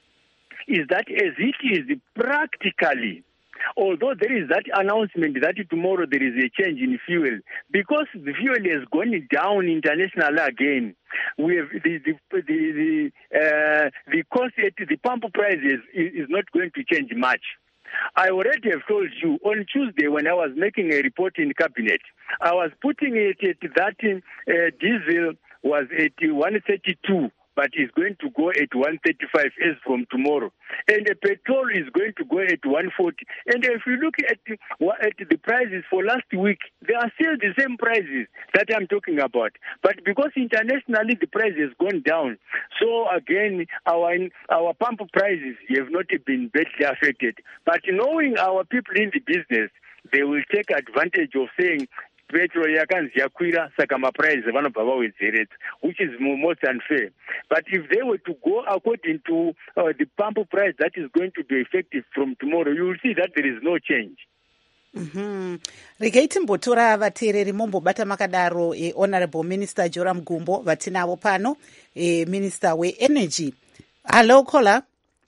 is that as it is practically, although there is that announcement that tomorrow there is a change in fuel, because the fuel has gone down internationally again, we have the cost at the pump prices is not going to change much. I already have told you on Tuesday when I was making a report in cabinet, I was putting it at that diesel was at 132. But it's going to go at 135 as from tomorrow. And the petrol is going to go at 140. And if you look at the prices for last week, they are still the same prices that I'm talking about. But because internationally the price has gone down, so again, our pump prices have not been badly affected. But knowing our people in the business, they will take advantage of saying, petrol yakanzi yakwira saka maprice vanobva vawedzeresa, which is most unfair. But if they were to go according to the pump price that is going to be effective from tomorrow, you will see that there is no change. Regai timbotora vateereri mombobata makadaro Honorable Minister Joram Gumbo vatinavo pano Minister we-Energy. Hello, caller.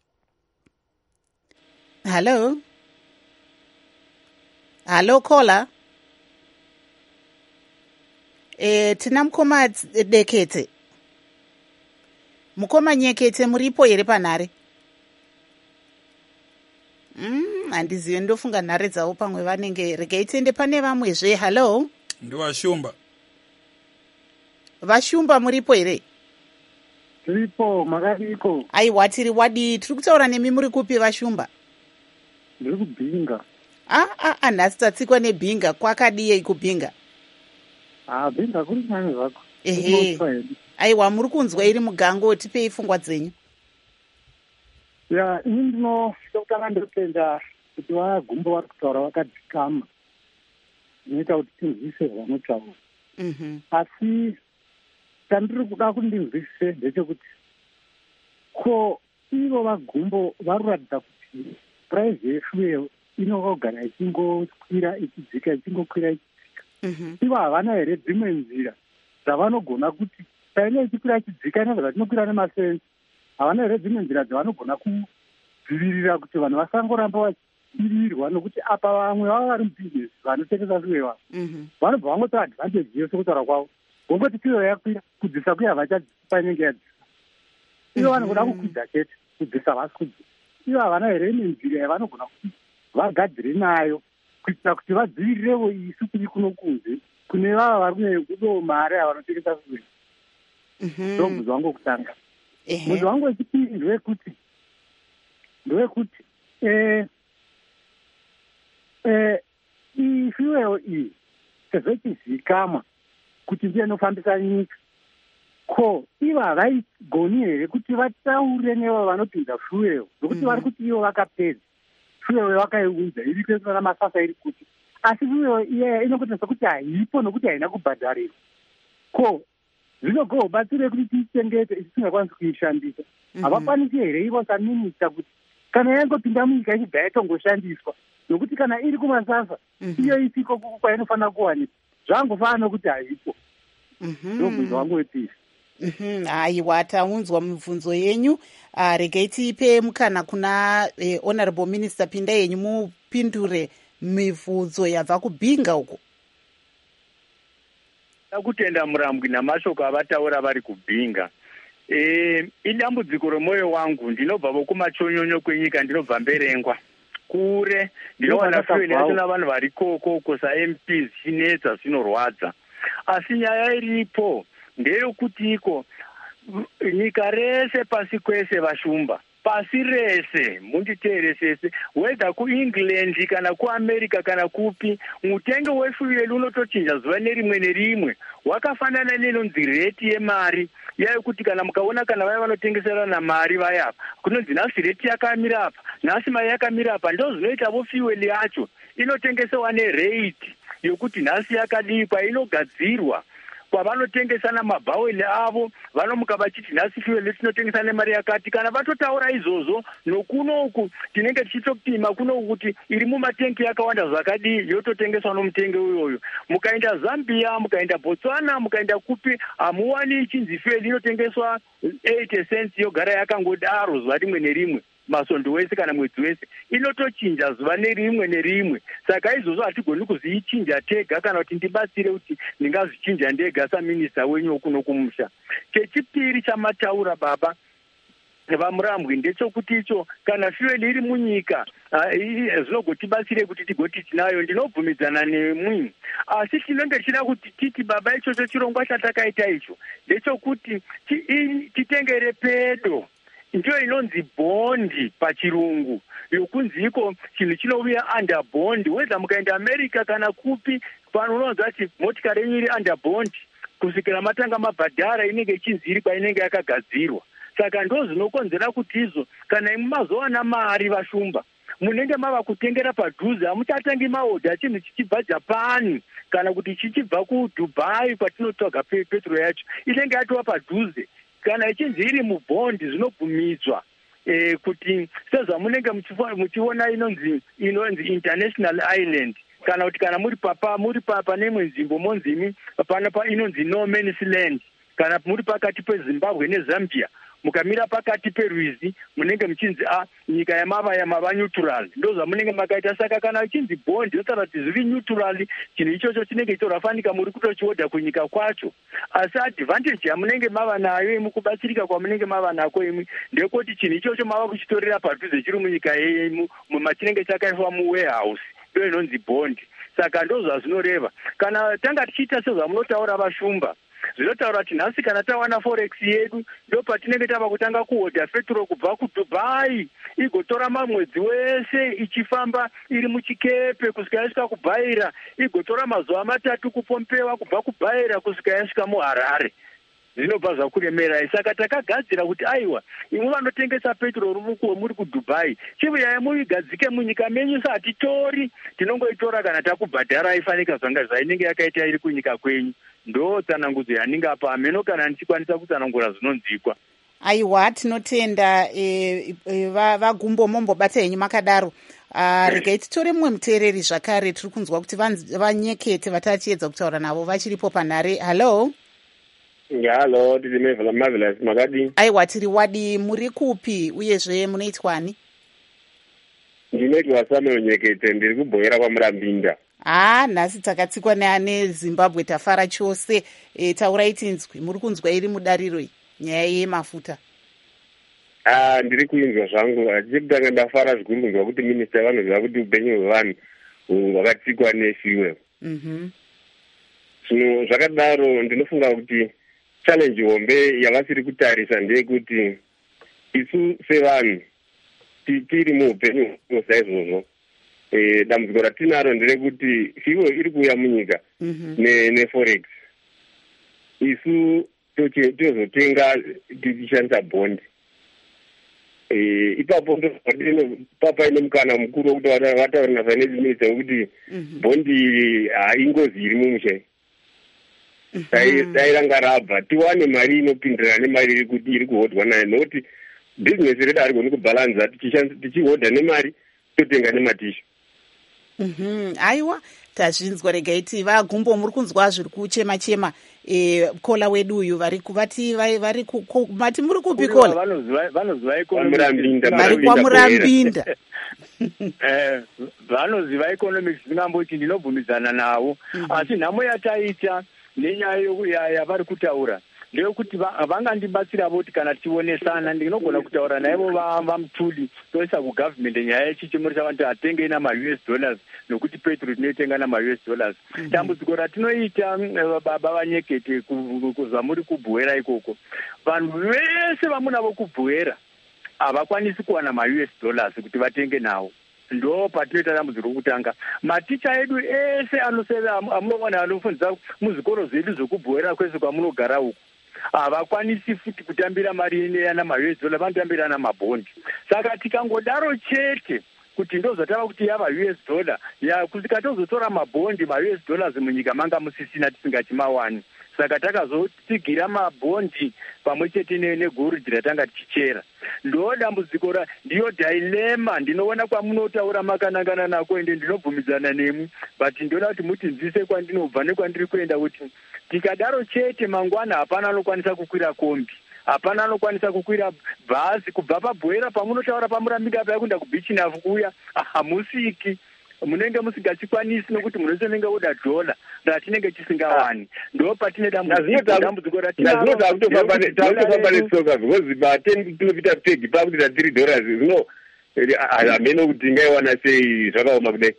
Hello, caller. tina mukoma Dekete. Mukoma Nyekete muripo here panhare? Handizivi, ndofunga nhare dzavo pamwe vanenge. Regai tiende pane vamwezve. Hello, ndivashumba. Vashumba muripo here? Tiripo, makadiko. Aiwa, tiri wadi. Tiri kutaura nemi, muri kupi Vashumba? Ndiri kubhinga. Nhasi tatsikwa nebhinga. Kwakadiyei kubhinga? Bhinga kuri nani zvako. Ehe. Aiwa, muri kunzwa iri mugango, tipei pfungwa dzenyu. Ya, ini ndinotanga ndotenda kuti vagumbo vari kutaura vakadzikama. Inoita kuti tinzwisise zvavanotaura. Asi chandiri kuda kuti ndinzwisise ndechekuti ko ivo vagumbo vari kuratidza kuti puraizi yefuel inogara ichingokwira ichidzika ichingokwira ichidzika. Ivo havana here dzimwe nzira dzavanogona kuti paine ichikwira ichidzika inoita zvatinokwira nemasensi, havana here dzimwe nzira dzavanogona kudzivirira kuti vanhu vasangoramba vachiirirwa, nokuti apa vamwe vava vari mubhizinesi vanotengesa fuel vanobva vangotora advantage yose kutaura kwavo vongoti fuel yakwira, kudzisa kuya havachadzisa inenge yadzisa. Ivo vanogoda kukwidza chete, kudzisa vasi kudzisa. Ivo havana here imwe nzira yavanogona kuti vagadzire nayo kuitira kuti vadzivirirevo isu kuri kuno kunze kune vava vari kunekudo mari yavanotengesa fuel. Ndo mudzi wangu wokutanga. Mudzi wangu wechipiri ndowekuti iyi fuel iyi sezvo ichizivikanwa kuti ndiyo inofambisa nyika, ko ivo havaigoni here kuti vataure nevo vanopinza fuel nokuti vari kuti ivo vakapedza fuel vakaiunza iri peso namasasa iri kuti, asi fuel iyaya inokutesa kuti haipo nokuti haina kubhadharirwa. Ko zvinogobatsire kuti tiichengete isi tingakwanisi kuishandisa. Havakwanisi here ivo saminista kuti kana yangopinda munyika ichibva yatongoshandiswa, nokuti kana iri kumasasa iyo isiko kwainofanira kuwanikwa zvangofana nokuti haipo. Ndo bvunzo wangu wepiri. Aiwa, taunzwa mibvunzo yenyu. Regai tiipe mukana kuna honorable minister, pinda yenyu mupindure mibvunzo yabva kubhinga uko. Kutenda Murambwi namashoko avataura vari kubhinga. Idambudziko romwoyo wangu, ndinobva vokumachonyonyo kwenyika, ndinobva Mberengwa kure, ndinowana fuel yacho navanhu vari koko saMPs chinetsa zvinorwadza. Asi nyaya iripo ndeyokutiko nyika rese pasi kwese Vashumba, pasi rese munditeeresese, whether kuEngland kana kuAmerica kana kupi, mutengo wefuel unotochinja zuva nerimwe nerimwe. Wakafanana nenonzi rate yemari yayo, kuti kana mukaona kana vaya vanotengeserana mari vaya kunonzi nhasi rate yakamira apa, nhasi mari yakamira apa, ndo zvinoita vo fuel yacho inotengesewa nerate yokuti nhasi yakadii, kwainogadzirwa kwavanotengesa namabhaweli avo, vanomuka vachiti nhasi fuel tinotengesa nemari yakati. Kana vatotaura izvozvo, nokunoku tinenge tichitopima kunoku kuti iri mumatengi yakawanda zvakadii, yototengeswa nomutengo uyoyo. Mukaenda Zambia, mukaenda Botswana, mukaenda kupi, hamuwani ichinzi fuel inotengeswa 80 cents yogara yakangodaro zuva rimwe nerimwe, masondo wese kana mwedzi wese, inotochinja zuva nerimwe nerimwe. Saka izvozvo hatigoni kuziichinja tega kana kuti ndibatsire kuti ndingazvichinja ndega saminista wenyu okuno kumusha. Chechipiri chamataura baba vaMurambwi ndechokuti icho kana fuel iri munyika zvinogotibatsire kuti tigoti tinayo. Ndinobvumidzana nemwi, asi chinenge chida kuti titi baba ichocho chirongwa chatakaita icho ndechokuti titengere pedo, ndiyo inonzi bondi pachirungu, yokunziko chinhu chinouya under bond. Whether mukaenda America kana kupi, panononzi ati motikari yenyu iri under bond kusvikira matanga mabhadhara, inenge ichinzi iri kwainenge yakagadzirwa. Saka ndo zvinokonzera kuti izvo kana imwe mazowana mari Vashumba, munenge mava kutengera padhuze, hamuchatengi maodha chinhu chichibva Japan kana kuti chichibva kuDubai kwatinotsvaga petrol yacho, inenge yatova padhuze. Kana ichinzi iri mubhondi zvinobvumidzwa kuti sezvamunenge muchiona inonzi international island, kana kuti kana muri pane imwe nzvimbo monzimi inonzi no man's land, kana muri pakati peZimbabwe neZambia, mukamira pakati perwizi munenge muchinzi nyika yamava neutral, ndozvamunenge makaita. Saka kana uchinzi bond yotaura kuti zviri neutral, chinhu ichocho chinenge chitorafanika muri kutochiodha kunyika kwacho. Asi advantage yamunenge mava nayo imi, kubatsirika kwamunenge mava nako imi, ndekuti chinhu ichocho mava kuchitorera padhuze chiri munyika yenyu machinenge chakaiswa muwarehouse, ndo inonzi bond. Saka ndozvazvinoreva. Kana tanga tichiita sezvamunotaura vashumba, zvinotaura kuti nhasi kana tawana forex yedu ndo patinenge tava kutanga kuhodha fetro kubva kuDubai igotora mamwedzi wese ichifamba iri muchikepe kusvika yasvika kuBhaira, igotora mazuva 3 kupompewa kubva kuBhaira kusvika yasvika muHarare. Zvinobva zvakuremerai. Saka takagadzira kuti aiwa, imwe vanotengesa petrol muri kuDubai, chivuyai muigadzike munyika menyu. Satitori, tinongoitora kana takubhadhara ifanika zvanga zvainenge yakaita iri kunyika kwenyu. Ndo tsanangudzo yaninga apa ameno kana ndichikwanisa kutsanangura zvinonzikwa. Aiwa, tinotenda vagumbo mombobata henyu makadaro. Regai titore mumwe muteereri zvakare, tiri kunzwa kuti vanyekete vatachiedza kutaura navo vachiripo panhare. Hello. Halo, tiri Marvelous, makadi? Aiwa, tiri wadi. Muri kupi uyezve munoitwani? Ndinoitwa Samuel Nyekete, ndiri kubhoera kwaMurambinda. Nhasi takatsikwa neane Zimbabwe, tafara chose. Taurai tinzwi, muri kunzwa iri mudariro nyaya yemafuta? Ndiri kuinzwa zvangu. Chekutanga ndafara zvikuru kunzwa kuti minista vanoziva kuti upenyu hwevanhu hwakatsikwa nefuel. Zvino zvakadaro ndinofunga kuti challenge hombe yavasiri kutarisa ndeyekuti isu sevanhu tiri muupenyu saizvozvo, dambudziko ratinaro nderekuti fuel iri kuuya munyika neforex. Isu tozotenga tichishandisa bondi. Ipapo papaine mukana mukuru wekuti vataura nafinance minister wekuti bondi haingozi iri mumushai. Dairanga rabva tiwane mari inopindirana nemari iri kuhodhwa nayo, nokuti bhizinesi redu harigoni kubhalanza tichihodha nemari totenga nematisha. Aiwa, tazvinzwa. Regaiti vagumbo, muri kunzwa zviri kuchema-chema. Kola wedu uyu mati muri kupi kola? Vanoziva vari kwaMurambinda. Vanoziva economics, ndingamboti ndinobvumidzana navo. Asi nhamo yataita nenyaya yavari kutaura ndeyekuti vangandibatsira voti kana tichionesana ndinogona kutaura naivo vamutuli toisa kugovernment nyaya yechichemuri chavanti atenge nama-US dollars nokuti petrol tinoitenga nama-US dollars. Dambudziko ratinoita baba vanyekete zvamuri kubhuera ikoko, vanhu vese vamunavo kubhuera havakwanisi kuwana ma-US dollars kuti vatenge nawo. Ndo patinoita dambudziko kutanga. Maticha edu ese amunowana anofundisa muzvikoro zvedu zvokubhuera kwese kwamunogara uku havakwanisi futi kutambira mari yanama-US dollar, vanotambira namabhondi. Saka tikangodaro chete kuti ndozvatava kuti yava US dollar, tikatozotora mabhondi ma-US dollars munyika manga musisina tisingachimawani. Saka takazotsigira mabhondi pamwe chete negoridhi ratanga tichichera. Ndo dambudziko ndiyo dilema ndinoona kwamunotaura makanangana nako, ende ndinobvumidzana nemi, but ndoda kuti mutinzise kwandinobva nekwandiri kuenda, kuti tikadaro chete mangwana hapana anokwanisa kukwira kombi, hapana anokwanisa kukwira bhazi kubva pabhoera pamunotaura paMurambinda paya kuenda kubhichi nafu kuuya hamusiki, munenge musingachikwanisi nokuti munenge munenge oda dhola ratinenge tisingawani. Ndo patine dambudziko ratinazvinota kutofamba netsoka because pa10 kilomita pegi pakuti $3 zvino hameno kuti tingaiwana sei zvakaoma kudai.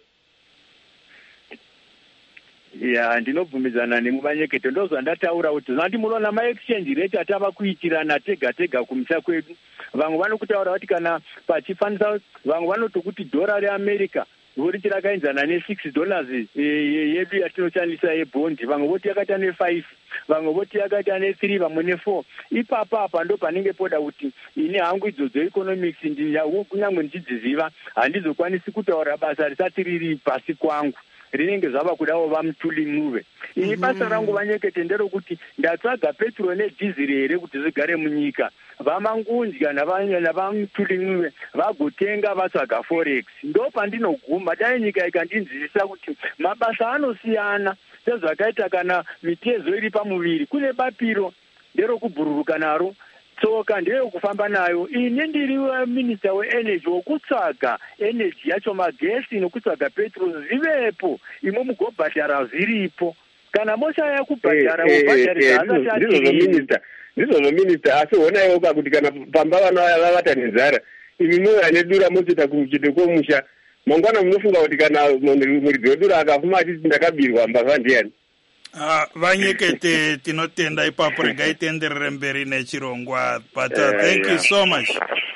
Ya, ndinobvumidzana nemuvanyekete. Ndozvandataura kuti zvati munoona ma-exchange rate atava kuitirana tega tega kumisha kwedu. Vamwe vanokutaura kuti kana pachifanisa, vamwe vanotokuti dhora reAmerica voriti rakaenzana $6 yedu yatinoshandisa yebondi, vamwe voti yakaita ne5, vamwe voti yakaita ne3, vamwe ne4. Ipapa apa ndo panenge poda kuti ine hangu idzodzo economics kunyangwe ndichidziziva handizokwanisi kutaura basa risati riri pasi kwangu, rinenge zvava kudawo vamutuli muve. Ini basa rangu vanyekete nderokuti ndatsvaga petrol nedhiziri here kuti zvigare munyika, vamangunja navamutuli muve vagotenga vatsvaga forex. Ndo pandinoguma dai nyika ikandinzivisa kuti mabasa anosiyana sezvakaita kana mitezo iri pamuviri, kune bapiro nderokubhururuka naro, tsoka ndeyekufamba nayo. Ini ndiri minister weenergy wokutsvaga energy yacho, magesi nokutsvaga petrol zvivepo, imwe mugobhadhara zviripo. Kana moshaya kubhadhara mubhadharisa asati atiri. Ndizvo minister, asi honaiwo kuti kana pamba vana vavata nenzara, imi muya nedura mochita kuchite komusha, mangwana munofunga kuti kana muridzi wedura akafuma achiti ndakabirwa mbavha ndiani? Vanyekete tinotenda ipapo rega itenderere mberi nechirongwa, but thank you so much.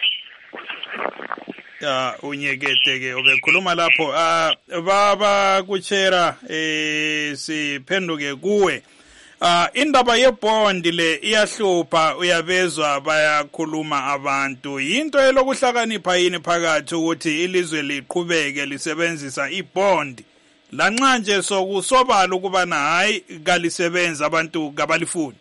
Unyeketeke ubekhuluma lapho. Baba Kuchera, siphenduke kuwe. Indaba yebond le iyahlupha, uyabezwa bayakhuluma abantu. Yinto elokuhlakanipha yini phakathi ukuthi ilizwe liqhubeke lisebenzisa ibond lanxa nje sokusobala ukuba hayi kalisebenza abantu kabalifuni?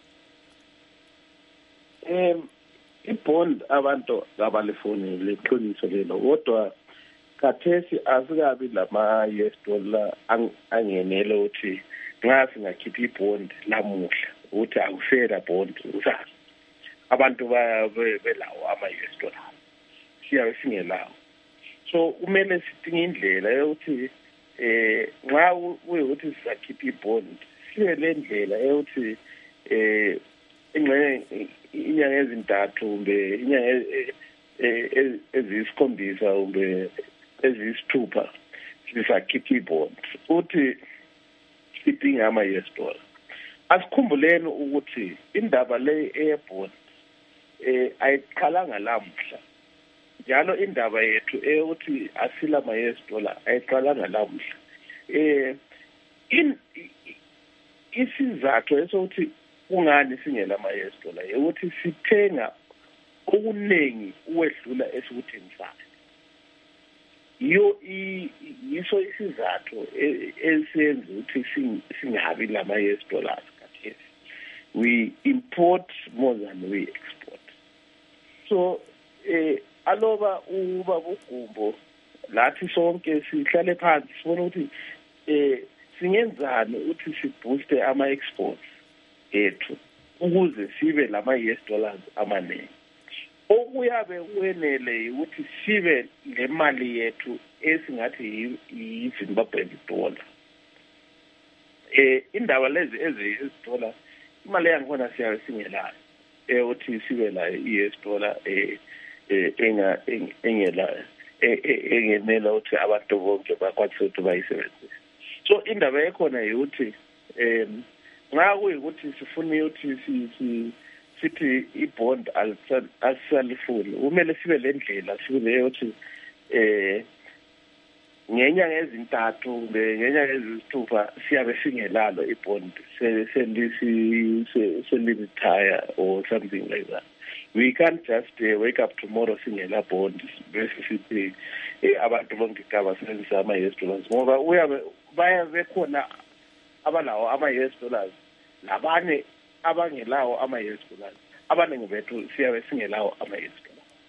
Ibond abantu kabalifuni liqiniso lelo, kodwa khathesi asikabi lama US dollar angenele ukuthi nxa singakhipha ibond lamuhla ukuthi akusela bond usazi abantu belawo ama-US dollar siyabe singelawo. So kumele sidinge indlela yokuthi nxa kuyukuthi sizakhipha ibond sibe le ndlela yokuthi inyanga ezintathu kumbe inyanga eziyisikhombisa kumbe eziyisithupha sizakhipha ibond ukuthi sidinga ama-US dollar. Asikhumbuleni ukuthi indaba le eyebond ayiqalanga lamuhla, njalo indaba yethu eyokuthi asila ama-US dollar ayiqalanga lamuhla. Isizathu esokuthi kungani singela ama-US dollar ukuthi sithenga okuningi ukwedlula esikuthengisayo. Yiso isizathu esenza ukuthi singabi lama-US dollars kathesi. We import more than we export. So aloba uba bugumbo lathi sonke sihlale phansi sibona ukuthi singenzani ukuthi sibooste ama-exports ethu ukuze sibe lama-US dollars amaningi. Okuyabe kwenele ukuthi sibe le mali yethu esingathi yi-Zimbabwean dollar. Indaba lezi ezi-dollar imali yangikhona siyabe singelayo ukuthi sibe la i-US dollar engenela ukuthi abantu bonke bakwazi ukuthi bayisebenzise. So indaba ekhona ukuthi nxa kuyikuthi sifuna ukuthi sithi ibond alisalifuni, kumele sibe le ndlela sibe yokuthi ngenyanga ezintathu ngenyanga ezisithupha siyabe singelalo ibond seli-retire or something like that. We can't just wake up tomorrow singela bond bese sithi abantu bonke kabasebenzisa ama-US dollars ngoba baya bekhona abalawo ama-US dollars labanye abangelawo ama-US dollars. Abaningi bethu siyabe singelawo ama-US dollars.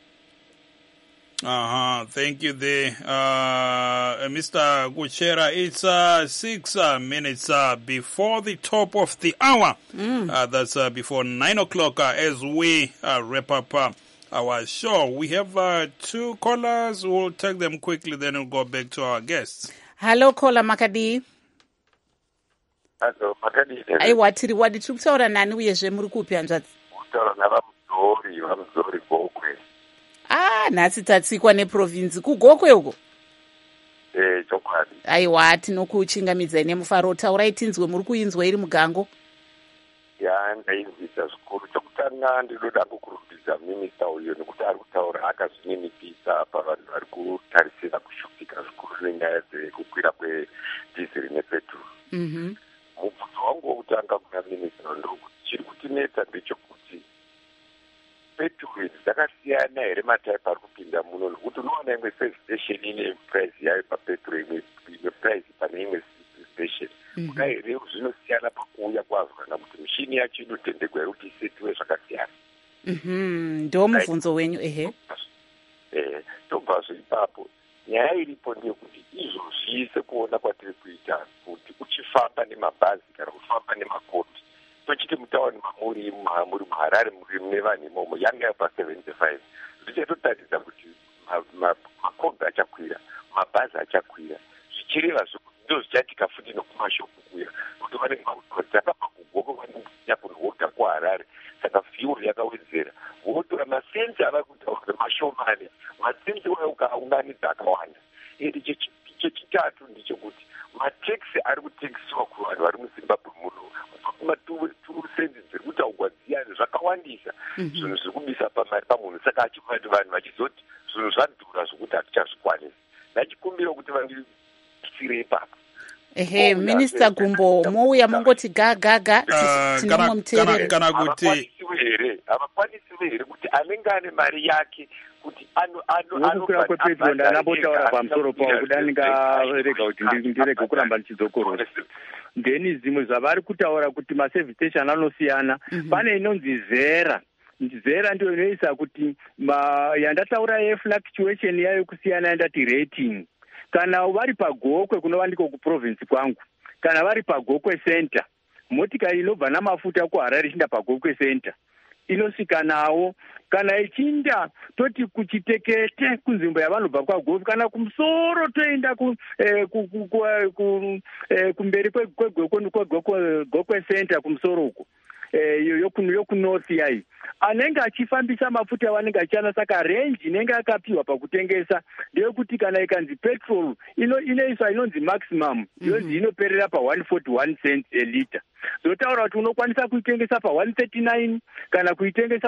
Thank you there, Mr. Kuchera. It's 6 minutes before the top of the hour. That's before 9 o'clock as we wrap up our show. We have 2 callers. We'll take them quickly, then we'll go back to our guests. Hello, caller Makadi. Hello, Makadi. Aiwa, tiri wadi tukutaura nani uyezve muri kupi hanzvadzi? Kutaura navamuzori Gokwe. Nhasi tatsikwa neprovinsi kugokwe uko. Chokwadi. Aiwa, tinokuchingamidzai nemufaro. Taurai tinzwe muri kuinzwa iri mugango. Ndainzwisa zvikuru. Chokutanga ndinoda kukurumbidza minista uyo nekuti ari kutaura akazvininipisa pavanhu vari kutarisira kushupika zvikuru nenyaya dzekukwira kwedhiziri nepetrol. Mubvunzo wangu wokutanga kuna minista ndokuti chiri kutinetsa ndechekuti petrol dzakasiyana here mataipi ari kupinda muno, nokuti unoona imwe service station ine price yayo papetrol, imwe price pane imwe station. Kudai here zvinosiyana pakuuya kwazvo kana kuti mishini yacho inotendekwa here kuti isetiwe zvakasiyana. Ndo mubvunzo wenyu. Tobvazvo ipapo nyaya iripo ndeyekuti izvozvise kuona kwatiri kuita kuti uchifamba nemabhazi kana kufamba nemakombi tochiti mutaoni mamuri muharare muri mune vanhu imomo yanga yabva 75 zvichatotaridza kuti makombi achakwira, mabhazi achakwira, zvichireva ndo zvichatika futi nokumashopu kuya kuti vanenge vakudzoka pakugoko vanoya kunhota kuharare. Saka fuel yakawedzera votora masensi ava kutaura mashomane, masensi waya ukaunganidza akawanda. Ende chechitatu ndechekuti mataxi ari kutekisiwa kuvanhu vari muzimbabwe muno, matusensi dziri kutaurwa dziyani zvakawandisa, zvinhu zviri kubisa pamari pamunhu. Saka achifana kuti vanhu vachizoti zvinhu zvadhura zvokuti hatichazvikwanisa. Ndachikumbira kuti vandisire ipapo. Ehe, Minister Gumbo, mouya mongoti gaga tinomwe muteereri kana kuti havakwanisiwe here kuti anenge ane mari yake kuti anokwira kwepedyo ndanapotaura pamusoro pawo kuti aningarega kuti ndirege kuramba ndichidzokorora. Then zvimwe zvavari kutaura kuti maservice station anosiyana, pane inonzi zera ndiyo inoisa kuti yandataura yefluctuation yayo kusiyana yandati rating. Kana vari pagokwe kunova ndiko kuprovince kwangu, kana vari pagokwe center, motikari inobva namafuta kuHarare ichinda pagokwe center inosvika nawo. Kana ichinda toti kuchitekete kunzvimbo yavanobva kwagokwe, kana kumusoro toenda kumberi kwegokwe center kumusoro uko yokunorth yayi, anenge achifambisa mafuta avanenge achiana. Saka range inenge akapiwa pakutengesa ndeyekuti kana ikanzi petrol inoiswa inonzi maximum, yonzi inoperera pa141 cents a liter. Zotaura kuti unokwanisa kuitengesa pa139 kana kuitengesa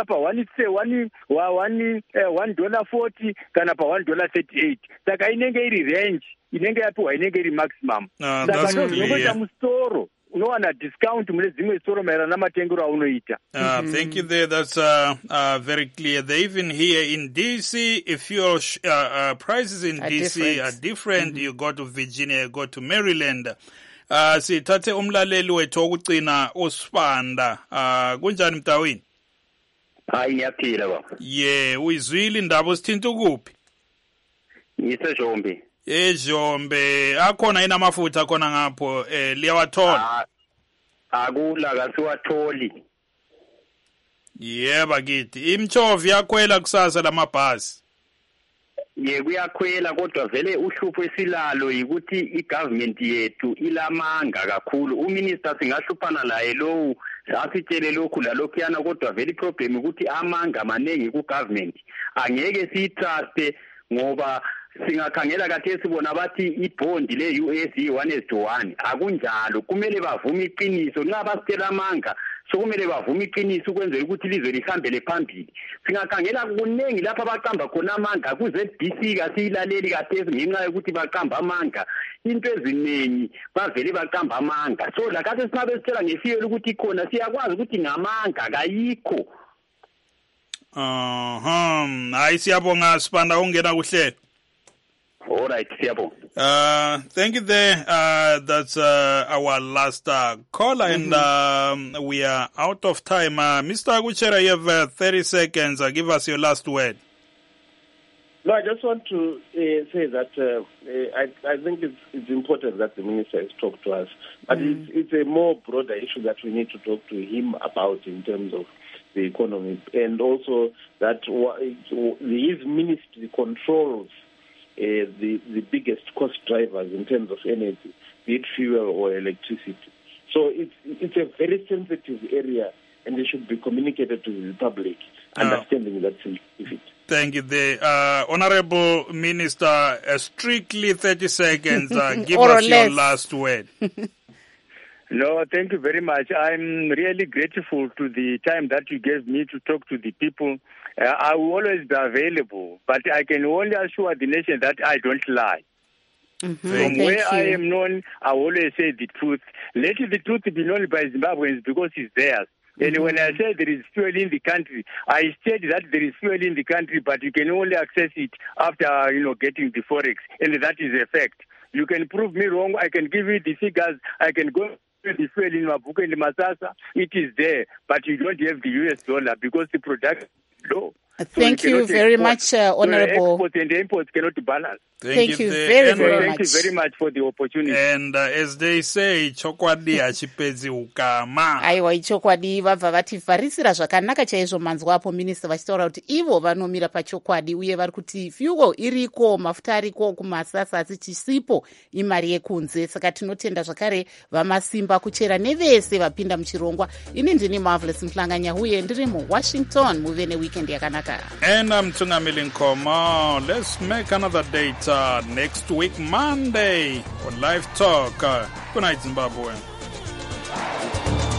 pa$1.40 kana pa$1.38. Saka inenge iri range inenge yapiwa, inenge iri maximum. Saka ndozvinoita musitoro unowana discount mune dzimwe storo maererano namatengero aunoita. Thank you there. That's very clear. They even here in DC, if fuel prices in DC are different, you go to Virginia, you go to Maryland. Sithathe umlaleli wethu wokucina uSibanda. Kunjani Mtawini? Hayi ngiyaphila baba. Uyizwile indaba usithinta kuphi? Ngisejombe. Ejombe akhona yini amafutha akhona ngapho liyawathola? Akula kasiwatholi. Yeba kithi imchovu yakhwela kusasa lamabhasi. Kuyakhwela kodwa vele uhlupho esilalo yikuthi igovernment yethu ilamanga kakhulu. Uminister singahluphana laye lowu asitshele lokhu lalokhuyana, kodwa vele iproblem ukuthi amanga manengi kugovernment. Angeke siyitrust ngoba singakhangela kathi sibona bathi ibond le-US yi1:1. Akunjalo, kumele bavume iqiniso. Nxa basitshela amanga sokumele bavume iqiniso ukwenzela ukuthi ilizwe lihambele phambili. Singakhangela kunengi lapha abaqamba khona amanga ku-ZBC kasiyilaleli kathesi ngenxa yokuthi baqamba amanga. Into eziningi bavele baqamba amanga. So lakathi singabe sitshela ngefiyelo ukuthi ikhona, siyakwazi ukuthi ngamanga kayikho. Hayi siyabonga Sibanda ungena kuhlelo. All right, siyabonga. Thank you there. That's our last caller, and we are out of time. Mr. Aguchera, you have 30 seconds. Give us your last word. No, I just want to say that I think it's important that the minister has talked to us, but it's a more broader issue that we need to talk to him about in terms of the economy, and also that his ministry controls the biggest cost drivers in terms of energy, be it fuel or electricity. So it's a very sensitive area, and it should be communicated to the public, understanding that sensitivity. Thank you there. Honorable Minister, strictly 30 seconds. Give us your last word. No, thank you very much. I'm really grateful to the time that you gave me to talk to the people. I will always be available, but I can only assure the nation that I don't lie. From where I am known, I always say the truth. Let the truth be known by Zimbabweans because it's theirs. And when I say there is fuel in the country, I state that there is fuel in the country, but you can only access it after, getting the forex. And that is a fact. You can prove me wrong. I can give you the figures. I can go the fuel in Maputo and Masasa. It is there, but you don't have the US dollar because the production is low. Thank you very much, Honorable. Exports and imports cannot balance. Thank you very much. Thank you very much for the opportunity. And as they say, chokwadi hachipedzi ukama. Aiwa, ichokwadi vabva vativharisira zvakanaka chaizvo manzwapo minista vachitaura kuti ivo vanomira pachokwadi uye vari kuti fuel iriko, mafuta ariko kumasasa asi chisipo imari yekunze. Saka tinotenda zvakare vamasimba kuchera nevese vapinda muchirongwa. Ini ndini Marvelous Mhlanganya uye ndiri muWashington. Muve neweekend yakanaka. And I'm Tungamili Nkoma. Let's make another date next week, Monday, for Live Talk. Good night, Zimbabwe.